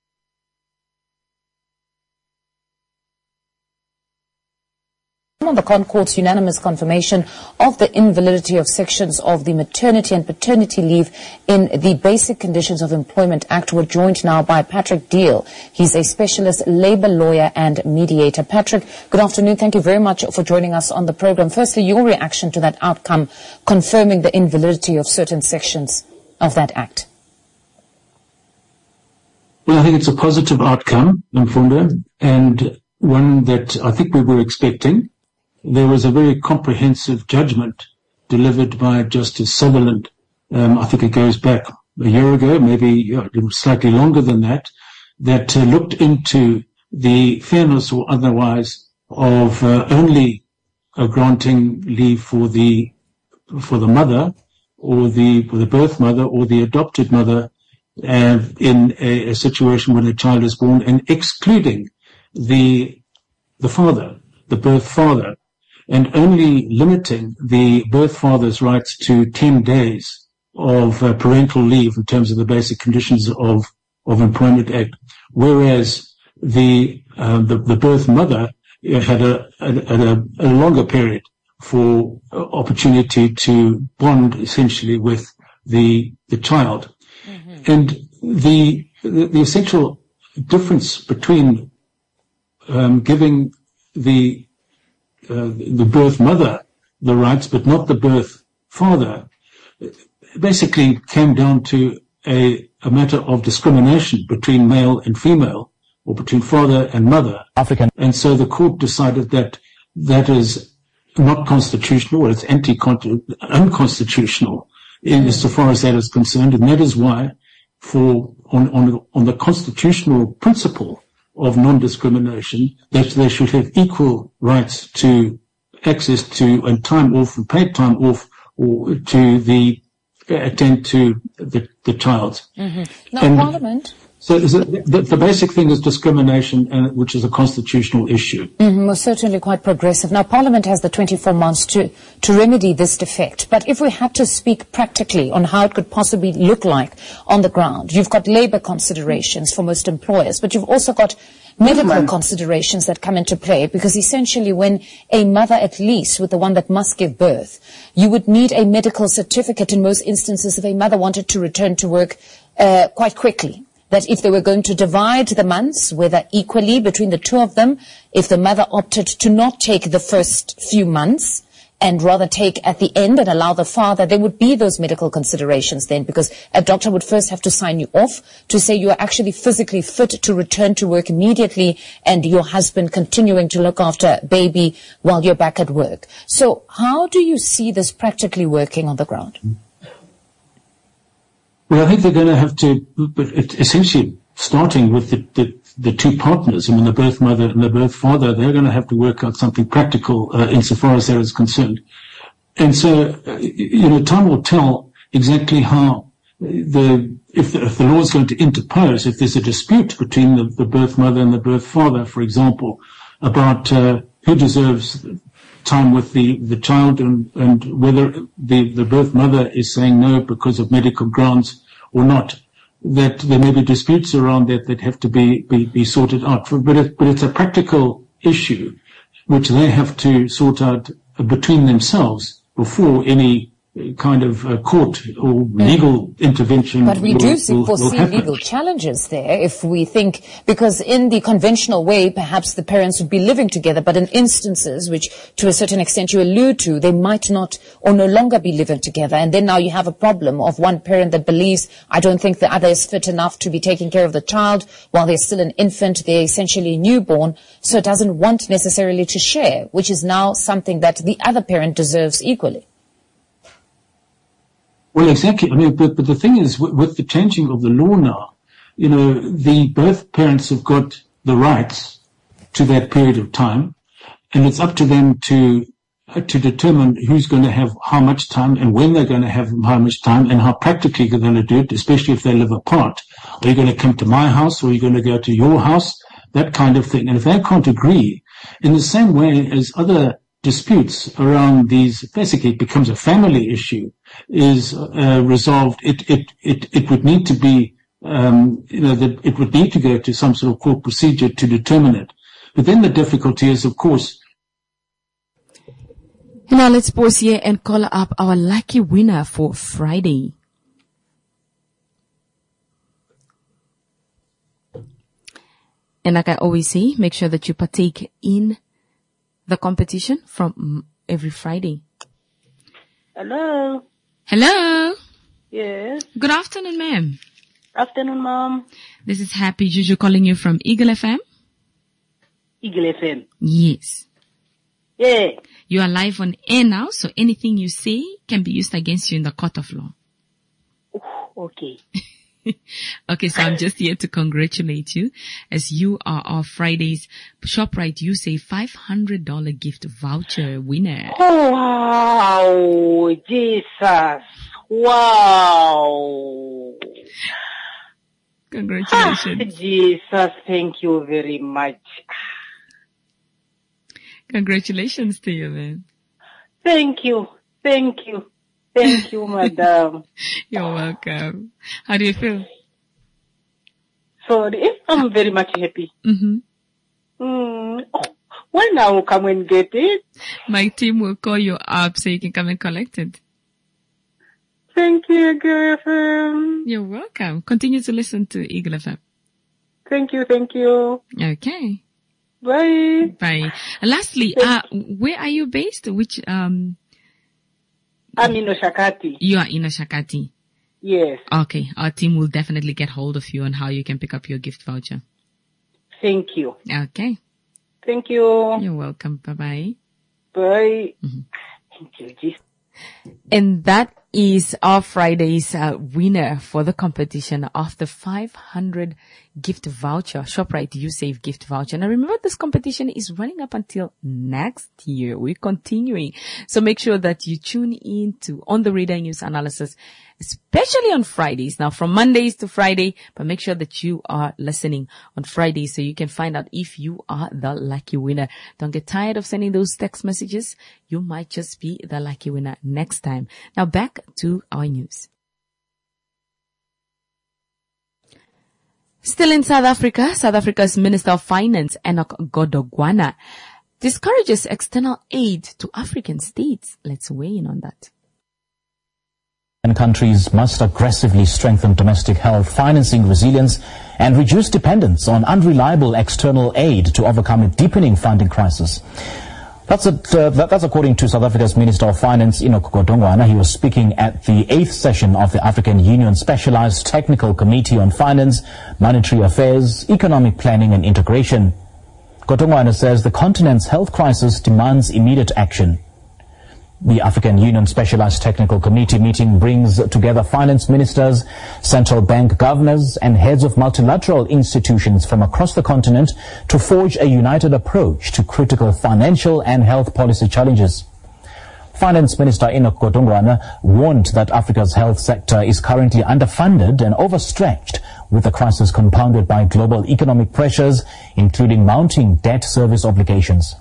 On the Court's unanimous confirmation of the invalidity of sections of the Maternity and Paternity Leave in the Basic Conditions of Employment Act. We're joined now by Patrick Deal. He's a specialist labour lawyer and mediator. Patrick, good afternoon. Thank you very much for joining us on the program. Firstly, your reaction to that outcome confirming the invalidity of certain sections of that act. Well, I think it's a positive outcome, Mfunda, and one that I think we were expecting. There was a very comprehensive judgment delivered by Justice Sutherland. Um, I think it goes back a year ago, maybe uh, slightly longer than that, that uh, looked into the fairness or otherwise of uh, only uh, granting leave for the for the mother or the for the birth mother or the adopted mother uh, in a, a situation when a child is born, and excluding the the father, the birth father, and only limiting the birth father's rights to ten days of uh, parental leave in terms of the Basic Conditions of, of Employment Act, whereas the, uh, the, the birth mother had a, a, a longer period for opportunity to bond essentially with the, the child. Mm-hmm. And the, the, the essential difference between um, giving the Uh, the birth mother the rights, but not the birth father, basically came down to a, a matter of discrimination between male and female, or between father and mother. African. And so the court decided that that is not constitutional, or it's anti-unconstitutional insofar as that is concerned, and that is why, for on on on the constitutional principle of non-discrimination, that they should have equal rights to access to and time off and paid time off, or to the attend to the, the child. Mm-hmm. Now, and Parliament. So the, the, the basic thing is discrimination, and which is a constitutional issue. Mm-hmm. Well, certainly quite progressive. Now, Parliament has the twenty-four months to, to remedy this defect. But if we had to speak practically on how it could possibly look like on the ground, you've got labour considerations for most employers, but you've also got medical mm-hmm. considerations that come into play, because essentially when a mother, at least with the one that must give birth, you would need a medical certificate in most instances if a mother wanted to return to work uh, quite quickly. That if they were going to divide the months, whether equally between the two of them, if the mother opted to not take the first few months and rather take at the end and allow the father, there would be those medical considerations then, because a doctor would first have to sign you off to say you are actually physically fit to return to work immediately, and your husband continuing to look after baby while you're back at work. So how do you see this practically working on the ground? Well, I think they're going to have to, but it, essentially starting with the, the, the two partners, I mean, the birth mother and the birth father, they're going to have to work out something practical uh, insofar as that is concerned. And so, uh, you know, time will tell exactly how the, if the, if the law is going to interpose, if there's a dispute between the, the birth mother and the birth father, for example, about uh, who deserves time with the, the child, and, and whether the, the birth mother is saying no because of medical grounds or not, that there may be disputes around that that have to be, be, be sorted out. But, it, but it's a practical issue which they have to sort out between themselves before any kind of uh, court or legal intervention. But we will, do see, will, foresee will legal challenges there if we think, because in the conventional way, perhaps the parents would be living together, but in instances which to a certain extent you allude to, they might not or no longer be living together. And then now you have a problem of one parent that believes, I don't think the other is fit enough to be taking care of the child while they're still an infant, they're essentially newborn, so it doesn't want necessarily to share, which is now something that the other parent deserves equally. Well, exactly. I mean, but, but the thing is, with, with the changing of the law now, you know, the both parents have got the rights to that period of time, and it's up to them to uh, to determine who's going to have how much time and when they're going to have how much time and how practically they're going to do it, especially if they live apart. Are you going to come to my house, or are you going to go to your house? That kind of thing. And if they can't agree, in the same way as other disputes around these, basically it becomes a family issue, is uh, resolved, it, it, it, it would need to be, um, you know, that it would need to go to some sort of court procedure to determine it. But then the difficulty is, of course. Now let's pause here and call up our lucky winner for Friday. And like I always say, make sure that you partake in the competition from every Friday. Hello. Hello. Yes. Good afternoon, ma'am. Afternoon, ma'am. This is Happy Juju calling you from Eagle F M. Eagle F M. Yes. Yeah. You are live on air now, so anything you say can be used against you in the court of law. Okay. Okay, so I'm just here to congratulate you as you are our Friday's ShopRite You Save five hundred dollars gift voucher winner. Oh, wow. Jesus. Wow. Congratulations. Ah, Jesus, thank you very much. Congratulations to you, man. Thank you. Thank you. Thank you, madam. You're welcome. How do you feel? Sorry, I'm very much happy. Mm-hmm. Mm. Oh, when I will come and get it? My team will call you up so you can come and collect it. Thank you, Eagle F M. You're welcome. Continue to listen to Eagle F M. Thank you, thank you. Okay. Bye. Bye. Lastly, uh, where are you based? Which, um... I'm in Oshakati. You are in Oshakati? Yes. Okay. Our team will definitely get hold of you on how you can pick up your gift voucher. Thank you. Okay. Thank you. You're welcome. Bye-bye. Bye. Mm-hmm. Thank you, Jesus. And that is our Friday's uh, winner for the competition of the five hundred gift voucher, ShopRite You Save gift voucher. Now remember, this competition is running up until next year. We're continuing. So make sure that you tune in to On the Radar News Analysis, especially on Fridays. Now from Mondays to Friday, but make sure that you are listening on Fridays so you can find out if you are the lucky winner. Don't get tired of sending those text messages. You might just be the lucky winner next time. Now back to our news. Still in South Africa, South Africa's Minister of Finance, Enoch Godongwana, discourages external aid to African states. Let's weigh in on that. And countries must aggressively strengthen domestic health, financing resilience, and reduce dependence on unreliable external aid to overcome a deepening funding crisis. That's, it, uh, that, that's according to South Africa's Minister of Finance, Enoch Godongwana. He was speaking at the eighth session of the African Union Specialized Technical Committee on Finance, Monetary Affairs, Economic Planning and Integration. Godongwana says the continent's health crisis demands immediate action. The African Union Specialized Technical Committee meeting brings together finance ministers, central bank governors, and heads of multilateral institutions from across the continent to forge a united approach to critical financial and health policy challenges. Finance Minister Enoch Godongwana warned that Africa's health sector is currently underfunded and overstretched, with the crisis compounded by global economic pressures, including mounting debt service obligations.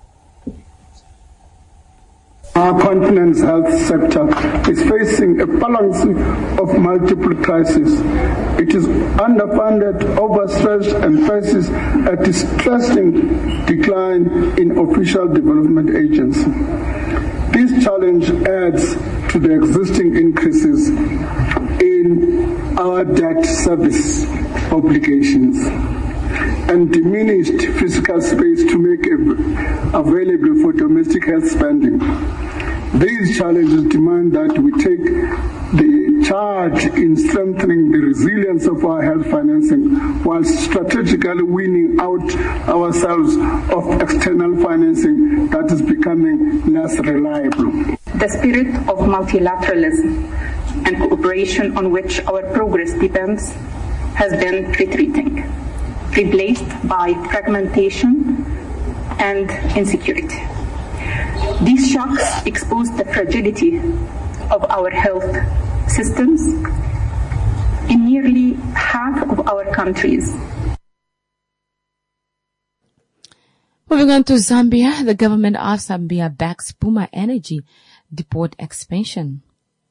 Our continent's health sector is facing a balancing of multiple crises. It is underfunded, overstretched, and faces a distressing decline in official development agency. This challenge adds to the existing increases in our debt service obligations and diminished fiscal space to make available for domestic health spending. These challenges demand that we take the charge in strengthening the resilience of our health financing while strategically weaning out ourselves of external financing that is becoming less reliable. The spirit of multilateralism and cooperation on which our progress depends has been retreating, replaced by fragmentation and insecurity. These shocks expose the fragility of our health systems in nearly half of our countries. Moving on to Zambia, the government of Zambia backs Puma Energy depot expansion.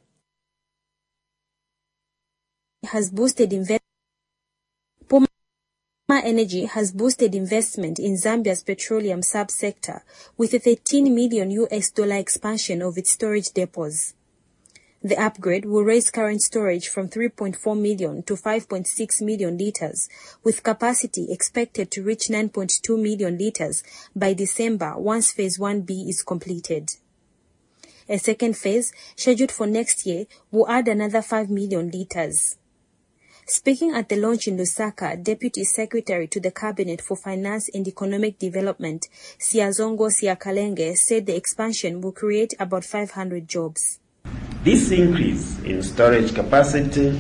Has boosted investment. Puma Energy has boosted investment in Zambia's petroleum subsector with a thirteen million U S dollar expansion of its storage depots. The upgrade will raise current storage from three point four million to five point six million liters, with capacity expected to reach nine point two million liters by December once Phase one B is completed. A second phase, scheduled for next year, will add another five million liters. Speaking at the launch in Lusaka, Deputy Secretary to the Cabinet for Finance and Economic Development, Siazongo Siakalenge, said the expansion will create about five hundred jobs. This increase in storage capacity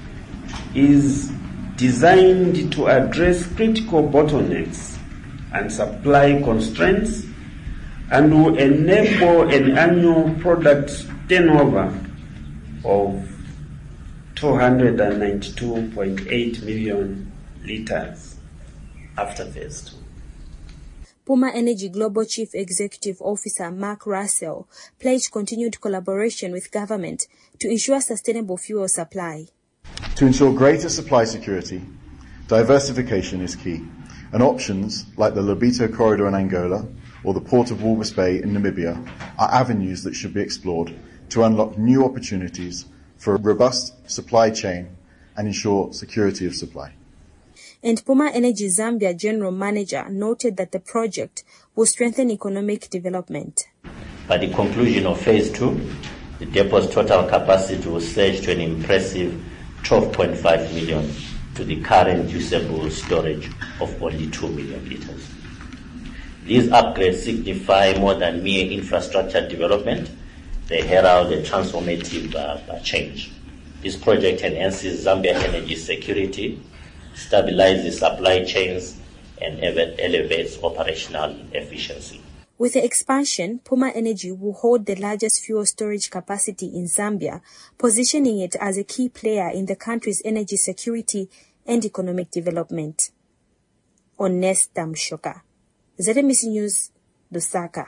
is designed to address critical bottlenecks and supply constraints and will enable an annual product turnover of two hundred ninety-two point eight million liters after phase two. Puma Energy Global Chief Executive Officer Mark Russell pledged continued collaboration with government to ensure sustainable fuel supply. To ensure greater supply security, diversification is key, and options like the Lobito Corridor in Angola or the Port of Walvis Bay in Namibia are avenues that should be explored to unlock new opportunities for a robust supply chain and ensure security of supply. And Puma Energy Zambia General Manager noted that the project will strengthen economic development. By the conclusion of phase two, the depot's total capacity will surge to an impressive twelve point five million to the current usable storage of only two million liters. These upgrades signify more than mere infrastructure development. They herald a transformative uh, change. This project enhances Zambia energy security, stabilizes supply chains, and elevates operational efficiency. With the expansion, Puma Energy will hold the largest fuel storage capacity in Zambia, positioning it as a key player in the country's energy security and economic development. Honest Damshoka, Z M C News, Lusaka.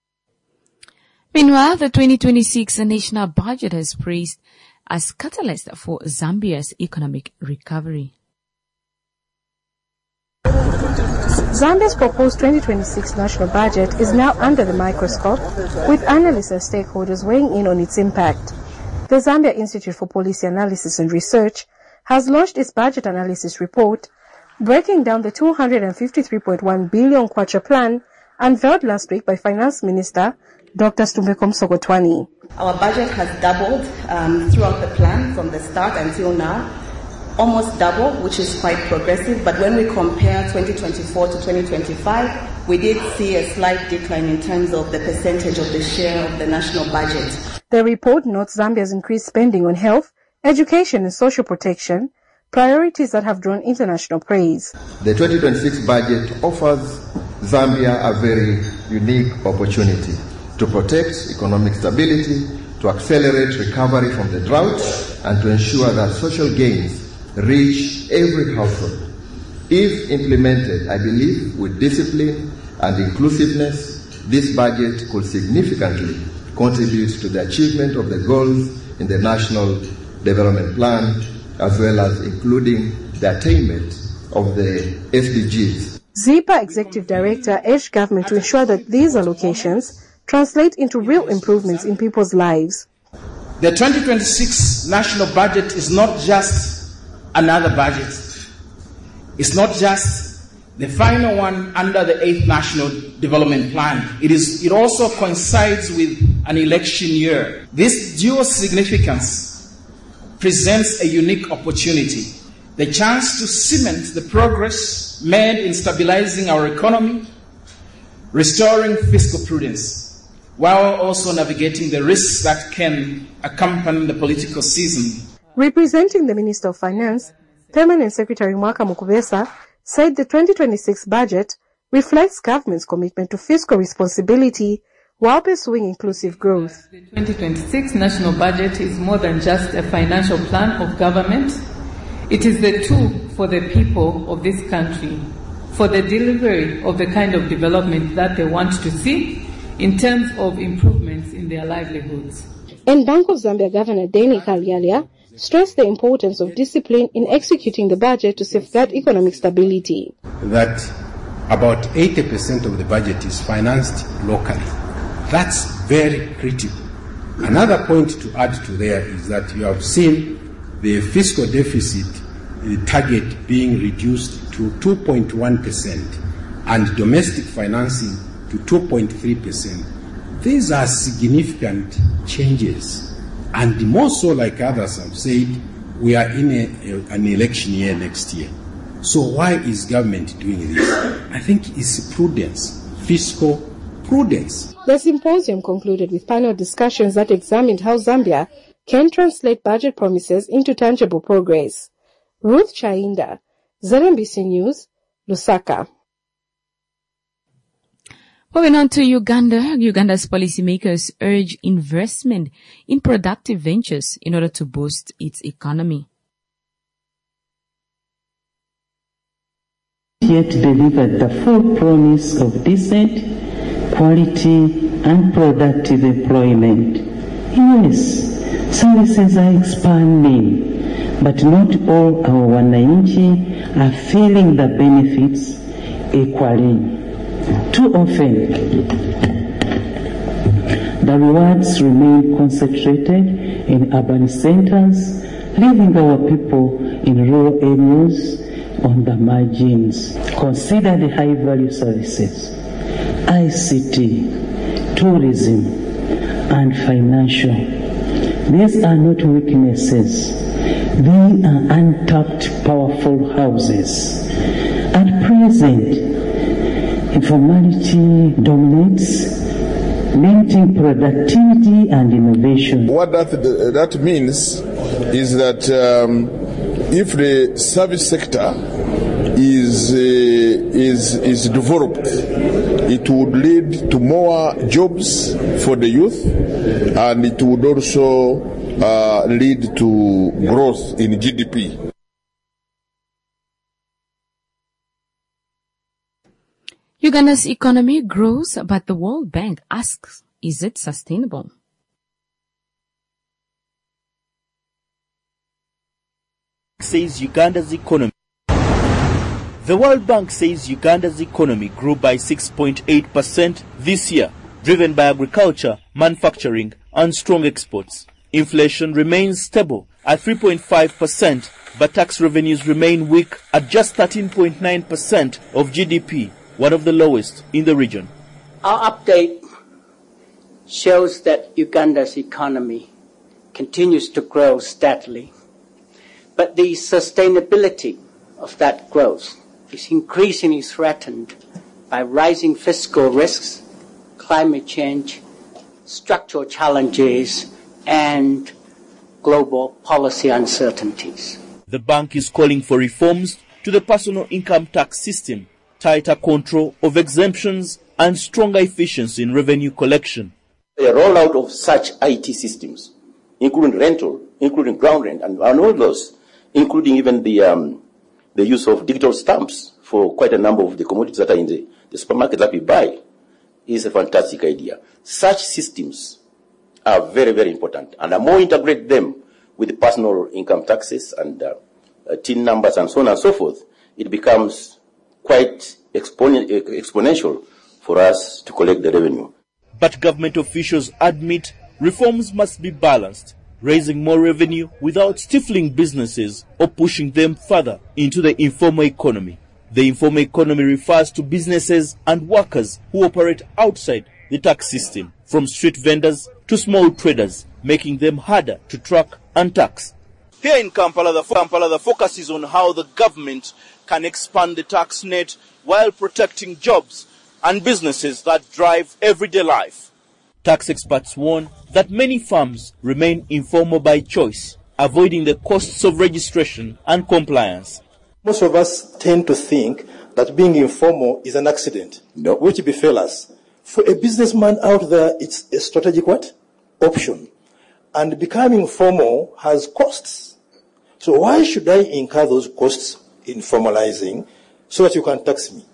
Meanwhile, the twenty twenty-six national budget has praised as catalyst for Zambia's economic recovery. Zambia's proposed twenty twenty-six national budget is now under the microscope, with analysts and stakeholders weighing in on its impact. The Zambia Institute for Policy Analysis and Research has launched its budget analysis report, breaking down the two hundred fifty-three point one billion kwacha plan unveiled last week by Finance Minister Doctor Stumbeko Msogotwani. Our budget has doubled um, throughout the plan from the start until now, almost double, which is quite progressive. But when we compare twenty twenty-four to twenty twenty-five, we did see a slight decline in terms of the percentage of the share of the national budget. The report notes Zambia's increased spending on health, education and social protection, priorities that have drawn international praise. The twenty twenty-six budget offers Zambia a very unique opportunity to protect economic stability, to accelerate recovery from the drought, and to ensure that social gains reach every household. If implemented, I believe, with discipline and inclusiveness, this budget could significantly contribute to the achievement of the goals in the National Development Plan, as well as including the attainment of the S D Gs. ZIPA Executive Director urged government to ensure that these allocations translate into real improvements in people's lives. The twenty twenty-six national budget is not just another budget. It's not just the final one under the eighth National Development Plan. It is. It also coincides with an election year. This dual significance presents a unique opportunity, the chance to cement the progress made in stabilizing our economy, restoring fiscal prudence, while also navigating the risks that can accompany the political season. Representing the Minister of Finance, Permanent Secretary Mwaka Mukubesa said the twenty twenty-six budget reflects government's commitment to fiscal responsibility while pursuing inclusive growth. The twenty twenty-six national budget is more than just a financial plan of government. It is the tool for the people of this country, for the delivery of the kind of development that they want to see in terms of improvements in their livelihoods. And Bank of Zambia Governor Danny Kalyalia stressed the importance of discipline in executing the budget to safeguard economic stability. That about eighty percent of the budget is financed locally. That's very critical. Another point to add to there is that you have seen the fiscal deficit target being reduced to two point one percent and domestic financing to two point three percent. These are significant changes, and more so, like others have said, we are in a, a, an election year next year. So why is government doing this? I think it's prudence, fiscal prudence. The symposium concluded with panel discussions that examined how Zambia can translate budget promises into tangible progress. Ruth Chainda, Z M B C News, Lusaka. Moving on to Uganda, Uganda's policymakers urge investment in productive ventures in order to boost its economy. Yet delivered the full promise of decent, quality and productive employment. Yes, services are expanding, but not all our wananchi are feeling the benefits equally. Too often, the rewards remain concentrated in urban centers, leaving our people in rural areas on the margins. Consider the high-value services, I C T, tourism, and financial. These are not weaknesses. They are untapped, powerful houses. At present, informality dominates, limiting productivity and innovation. What that, that means is that um, if the service sector is, uh, is, is developed, it would lead to more jobs for the youth, and it would also uh, lead to growth in G D P. Uganda's economy grows, but the World Bank asks, is it sustainable? Says Uganda's economy. The World Bank says Uganda's economy grew by six point eight percent this year, driven by agriculture, manufacturing, and strong exports. Inflation remains stable at three point five percent, but tax revenues remain weak at just thirteen point nine percent of G D P, one of the lowest in the region. Our update shows that Uganda's economy continues to grow steadily, but the sustainability of that growth is increasingly threatened by rising fiscal risks, climate change, structural challenges, and global policy uncertainties. The bank is calling for reforms to the personal income tax system, tighter control of exemptions, and stronger efficiency in revenue collection. A rollout of such I T systems, including rental, including ground rent, and, and all those, including even the um, the use of digital stamps for quite a number of the commodities that are in the, the supermarket that we buy, is a fantastic idea. Such systems are very, very important, and the more integrate them with the personal income taxes and uh, uh, T I N numbers and so on and so forth, it becomes quite expon- exponential for us to collect the revenue. But government officials admit reforms must be balanced, raising more revenue without stifling businesses or pushing them further into the informal economy. The informal economy refers to businesses and workers who operate outside the tax system, from street vendors to small traders, making them harder to track and tax. Here in Kampala, the, Kampala, the focus is on how the government can expand the tax net while protecting jobs and businesses that drive everyday life. Tax experts warn that many firms remain informal by choice, avoiding the costs of registration and compliance. Most of us tend to think that being informal is an accident, no. which befell us. For a businessman out there, it's a strategic what? Option. And becoming formal has costs. So why should I incur those costs in formalizing so that you can tax me?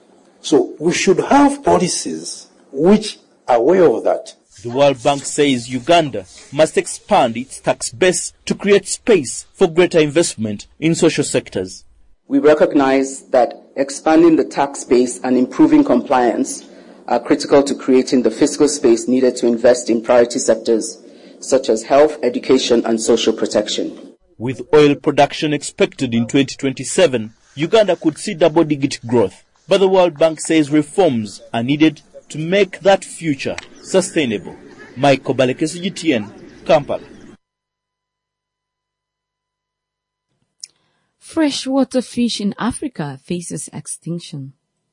So we should have policies which are aware of that. The World Bank says Uganda must expand its tax base to create space for greater investment in social sectors. We recognize that expanding the tax base and improving compliance are critical to creating the fiscal space needed to invest in priority sectors such as health, education, and social protection. With oil production expected in twenty twenty-seven, Uganda could see double-digit growth. But the World Bank says reforms are needed to make that future sustainable. Mike Kobalekesi, G T N, Kampala. Freshwater fish in Africa faces extinction.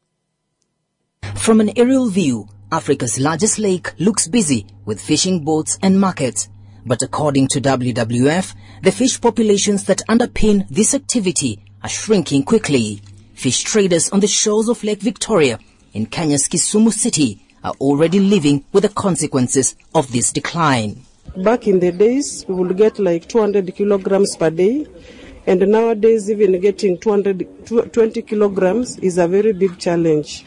From an aerial view, Africa's largest lake looks busy with fishing boats and markets. But according to W W F, the fish populations that underpin this activity are shrinking quickly. Fish traders on the shores of Lake Victoria in Kenya's Kisumu City are already living with the consequences of this decline. Back in the days, we would get like two hundred kilograms per day, and nowadays even getting two hundred twenty kilograms is a very big challenge.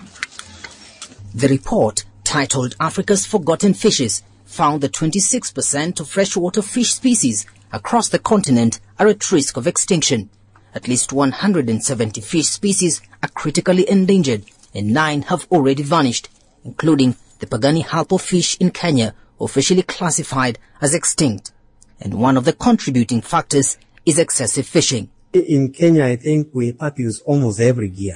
The report, titled Africa's Forgotten Fishes, found that twenty-six percent of freshwater fish species across the continent are at risk of extinction. At least one hundred seventy fish species are critically endangered, and nine have already vanished, including the Pagani Halpo fish in Kenya, officially classified as extinct. And one of the contributing factors is excessive fishing. In Kenya, I think we abuse almost every year.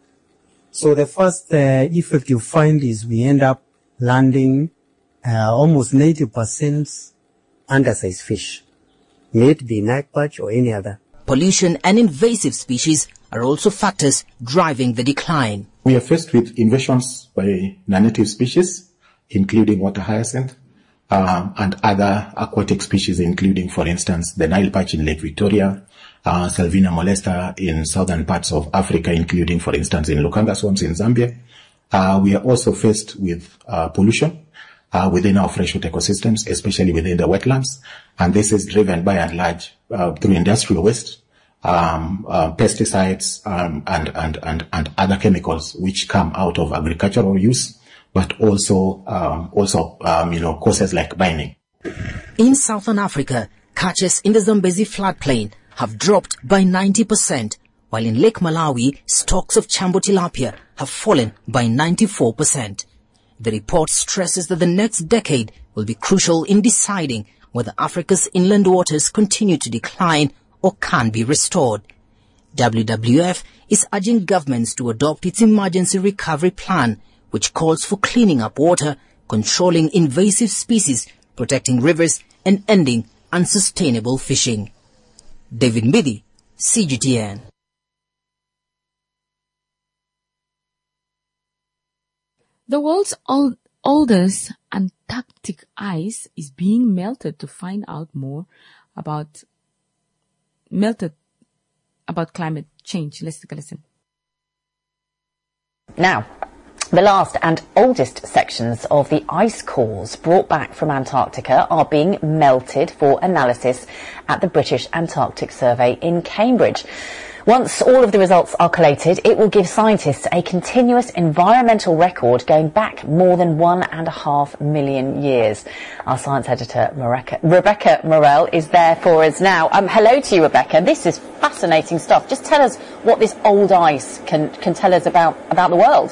So the first uh, effect you find is we end up landing uh, almost ninety percent undersized fish, may it be night perch or any other. Pollution and invasive species are also factors driving the decline. We are faced with invasions by non-native species, including water hyacinth, um, and other aquatic species, including, for instance, the Nile perch in Lake Victoria, uh, Salvina molesta in southern parts of Africa, including, for instance, in Lukanga swamps in Zambia. Uh, we are also faced with uh, pollution uh, within our freshwater ecosystems, especially within the wetlands, and this is driven by and large uh, through industrial waste, um, uh, pesticides, um, and, and, and, and other chemicals which come out of agricultural use, but also, um, also, um, you know, causes like mining. In Southern Africa, catches in the Zambezi floodplain have dropped by ninety percent, while in Lake Malawi, stocks of Chambo tilapia have fallen by ninety-four percent. The report stresses that the next decade will be crucial in deciding whether Africa's inland waters continue to decline or can be restored. W W F is urging governments to adopt its emergency recovery plan, which calls for cleaning up water, controlling invasive species, protecting rivers, and ending unsustainable fishing. David Mbidi, C G T N. The world's old, oldest Antarctic ice is being melted to find out more about melted about climate change. Let's take a listen. Now, the last and oldest sections of the ice cores brought back from Antarctica are being melted for analysis at the British Antarctic Survey in Cambridge. Once all of the results are collated, it will give scientists a continuous environmental record going back more than one and a half million years. Our science editor, Rebecca, Rebecca Morell, is there for us now. Um, hello to you, Rebecca. This is fascinating stuff. Just tell us what this old ice can, can tell us about, about the world.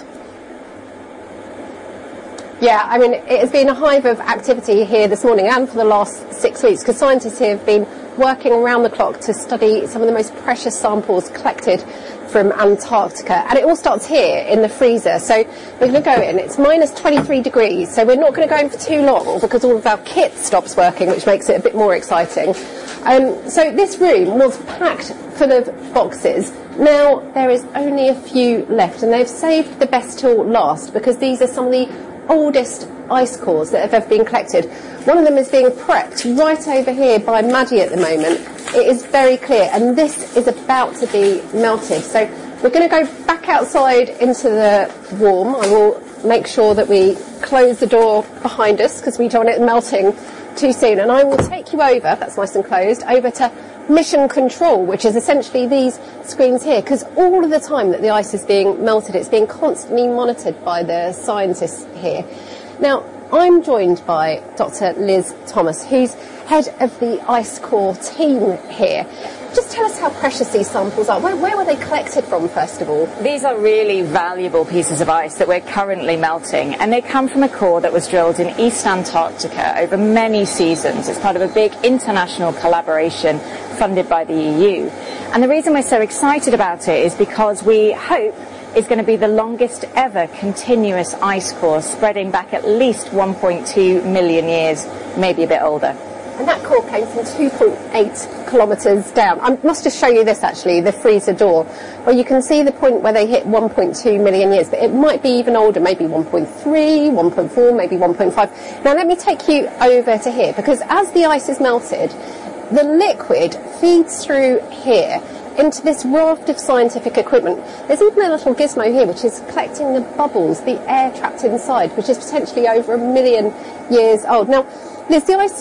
Yeah, I mean, it has been a hive of activity here this morning and for the last six weeks because scientists here have been working around the clock to study some of the most precious samples collected from Antarctica. And it all starts here in the freezer. So we're going to go in. It's minus twenty-three degrees. So we're not going to go in for too long because all of our kit stops working, which makes it a bit more exciting. Um, so this room was packed full of boxes. Now there is only a few left, and they've saved the best till last because these are some of the oldest ice cores that have ever been collected. One of them is being prepped right over here by Maddie at the moment. It is very clear, and this is about to be melted. So we're going to go back outside into the warm. I will make sure that we close the door behind us because we don't want it melting too soon. And I will take you over, that's nice and closed, over to Mission Control, which is essentially these screens here, because all of the time that the ice is being melted, it's being constantly monitored by the scientists here. Now, I'm joined by Doctor Liz Thomas, who's head of the ice core team here. Just tell us how precious these samples are. Where, where were they collected from, first of all? These are really valuable pieces of ice that we're currently melting, and they come from a core that was drilled in East Antarctica over many seasons. It's part of a big international collaboration funded by the E U. And the reason we're so excited about it is because we hope it's going to be the longest ever continuous ice core, spreading back at least one point two million years, maybe a bit older. And that core came from two point eight kilometres down. I must just show you this, actually, the freezer door. Well, you can see the point where they hit one point two million years, but it might be even older, maybe one point three, one point four, maybe one point five. Now, let me take you over to here, because as the ice is melted, the liquid feeds through here into this raft of scientific equipment. There's even a little gizmo here which is collecting the bubbles, the air trapped inside, which is potentially over a million years old. Now, Liz, the ice...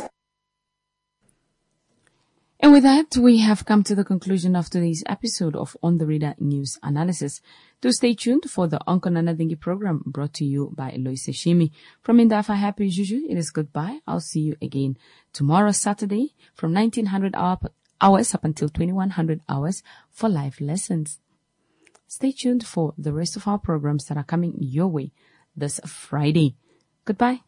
And with that, we have come to the conclusion of today's episode of On the Reader News Analysis. Do stay tuned for the Onkonana Dingi program brought to you by Eloise Shimi. From Indafa Happy Juju, it is goodbye. I'll see you again tomorrow, Saturday, from nineteen hundred hours up until twenty-one hundred hours for live lessons. Stay tuned for the rest of our programs that are coming your way this Friday. Goodbye.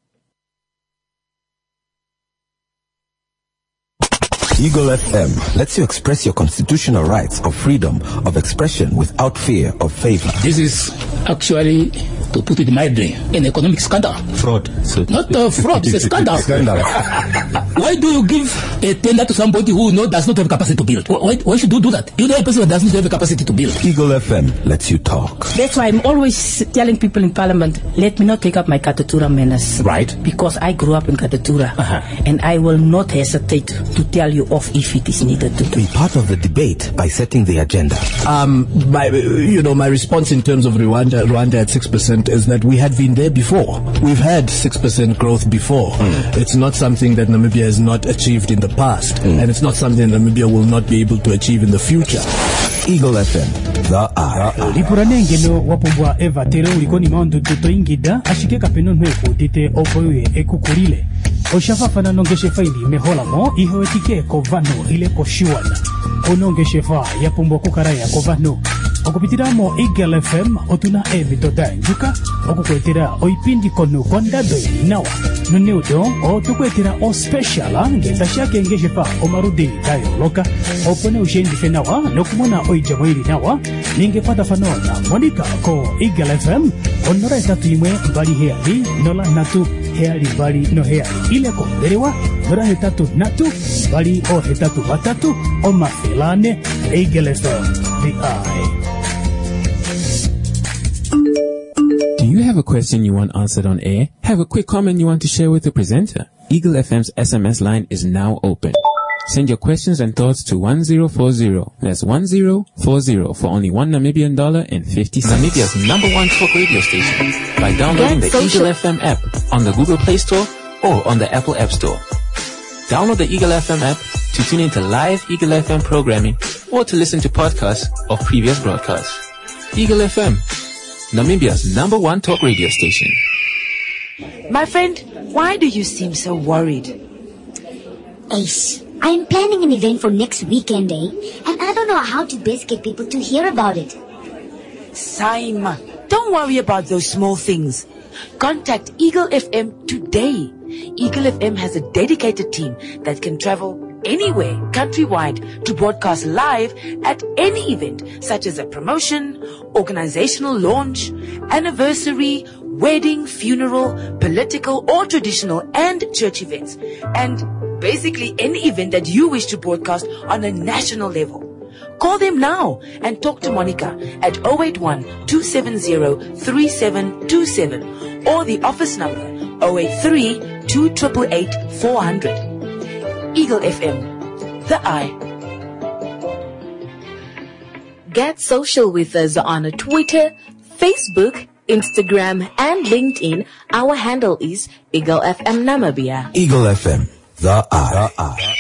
Eagle F M lets you express your constitutional rights of freedom of expression without fear of favor. This is actually, to put it mildly, an economic scandal. Fraud. So Not a fraud, it's a scandal. Scandal. Why do you give a tender to somebody who no, does not have capacity to build? Why, why should you do that? You know a person who does not have a capacity to build. Eagle F M lets you talk. That's why I'm always telling people in Parliament, let me not take up my Katatura menace. Right. Because I grew up in Katatura. Uh-huh. And I will not hesitate to tell you off if it is needed to. Be part of the debate by setting the agenda. Um, my, you know, my response in terms of Rwanda, Rwanda at six percent is that we had been there before. We've had six percent growth before. Mm. It's not something that Namibia has not achieved in the past. Mm. And it's not something that Namibia will not be able to achieve in the future. Eagle F M, the R. Lipuranengeno wapobwa eva tere ulikoni maondo tuto ingida ashike kapeno nweko tite opoye ekukurile. Oshafa fana nongeshe faili mehola mo iho etike kovano ile koshuana. Onongeshe fa yapombo kukaraya kovano. okupitiramo Eagle F M otuna evito danjuka okukwetera oipindi kono kondado inawa noneudo otukwetera o special ngenda shakengeshe pa omarudi dayoloka opone ushendife nawa nokumona oijamo ili nawa ninge pata fanona monika ko Eagle F M onora etatu imwe bali heali nola natu heali bali no heali ile konderewa nora hetatu natu bali o hetatu batatu o mafelane Eagle F M the eye. Do you have a question you want answered on air? Have a quick comment you want to share with the presenter? Eagle F M's S M S line is now open. Send your questions and thoughts to one zero four zero. That's one zero four zero for only one Namibian dollar and fifty cents. Namibia's number one talk radio station by downloading the Eagle F M app on the Google Play Store or on the Apple App Store. Download the Eagle F M app to tune into live Eagle F M programming or to listen to podcasts of previous broadcasts. Eagle F M, Namibia's number one talk radio station. My friend, why do you seem so worried? Ace, I'm planning an event for next weekend, eh? And I don't know how to best get people to hear about it. Saima, don't worry about those small things. Contact Eagle F M today. Eagle F M has a dedicated team that can travel anywhere countrywide to broadcast live at any event, such as a promotion, organizational launch, anniversary, wedding, funeral, political or traditional and church events, and basically any event that you wish to broadcast on a national level. Call them now and talk to Monica at zero eight one, two seven zero, three seven two seven or the office number zero eight three, two eight eight, four hundred. Eagle F M, the eye. Get social with us on Twitter, Facebook, Instagram, and LinkedIn. Our handle is Eagle F M Namibia. Eagle F M, the eye. The eye.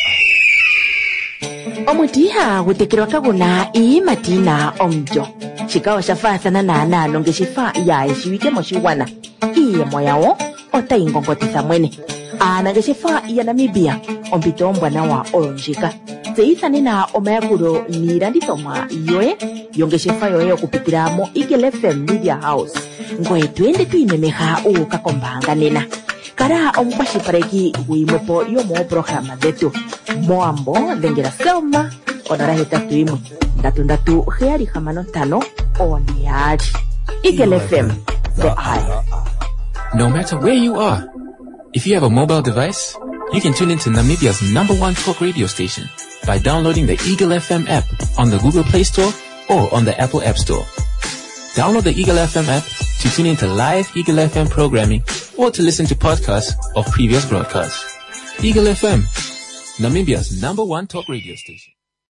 Omudiha gutekirwa kaguna ii matina omjo. Chikawa shafasa na nana longe shifa ya ishiwike moshiwana. Iye moyawo ota ingongotisa mwene. Ana geshifa ya Namibia ompito mbwana wa olonjika. Zeitha nina omayakuro niranditoma yoe yongeshefa yoe okupitiramo Eagle F M Media House. Ngoe tuende tuimemeha uka kombanga nena. Kara omukwashipareki uimwepo yomo programa detu. Moambo dengera selma onora hetatu imwe. Ndatu ndatu heari hamano tano oniari. Eagle F M, the eye. No matter where you are, if you have a mobile device, you can tune into Namibia's number one talk radio station by downloading the Eagle F M app on the Google Play Store or on the Apple App Store. Download the Eagle F M app to tune into live Eagle F M programming or to listen to podcasts of previous broadcasts. Eagle F M, Namibia's number one talk radio station.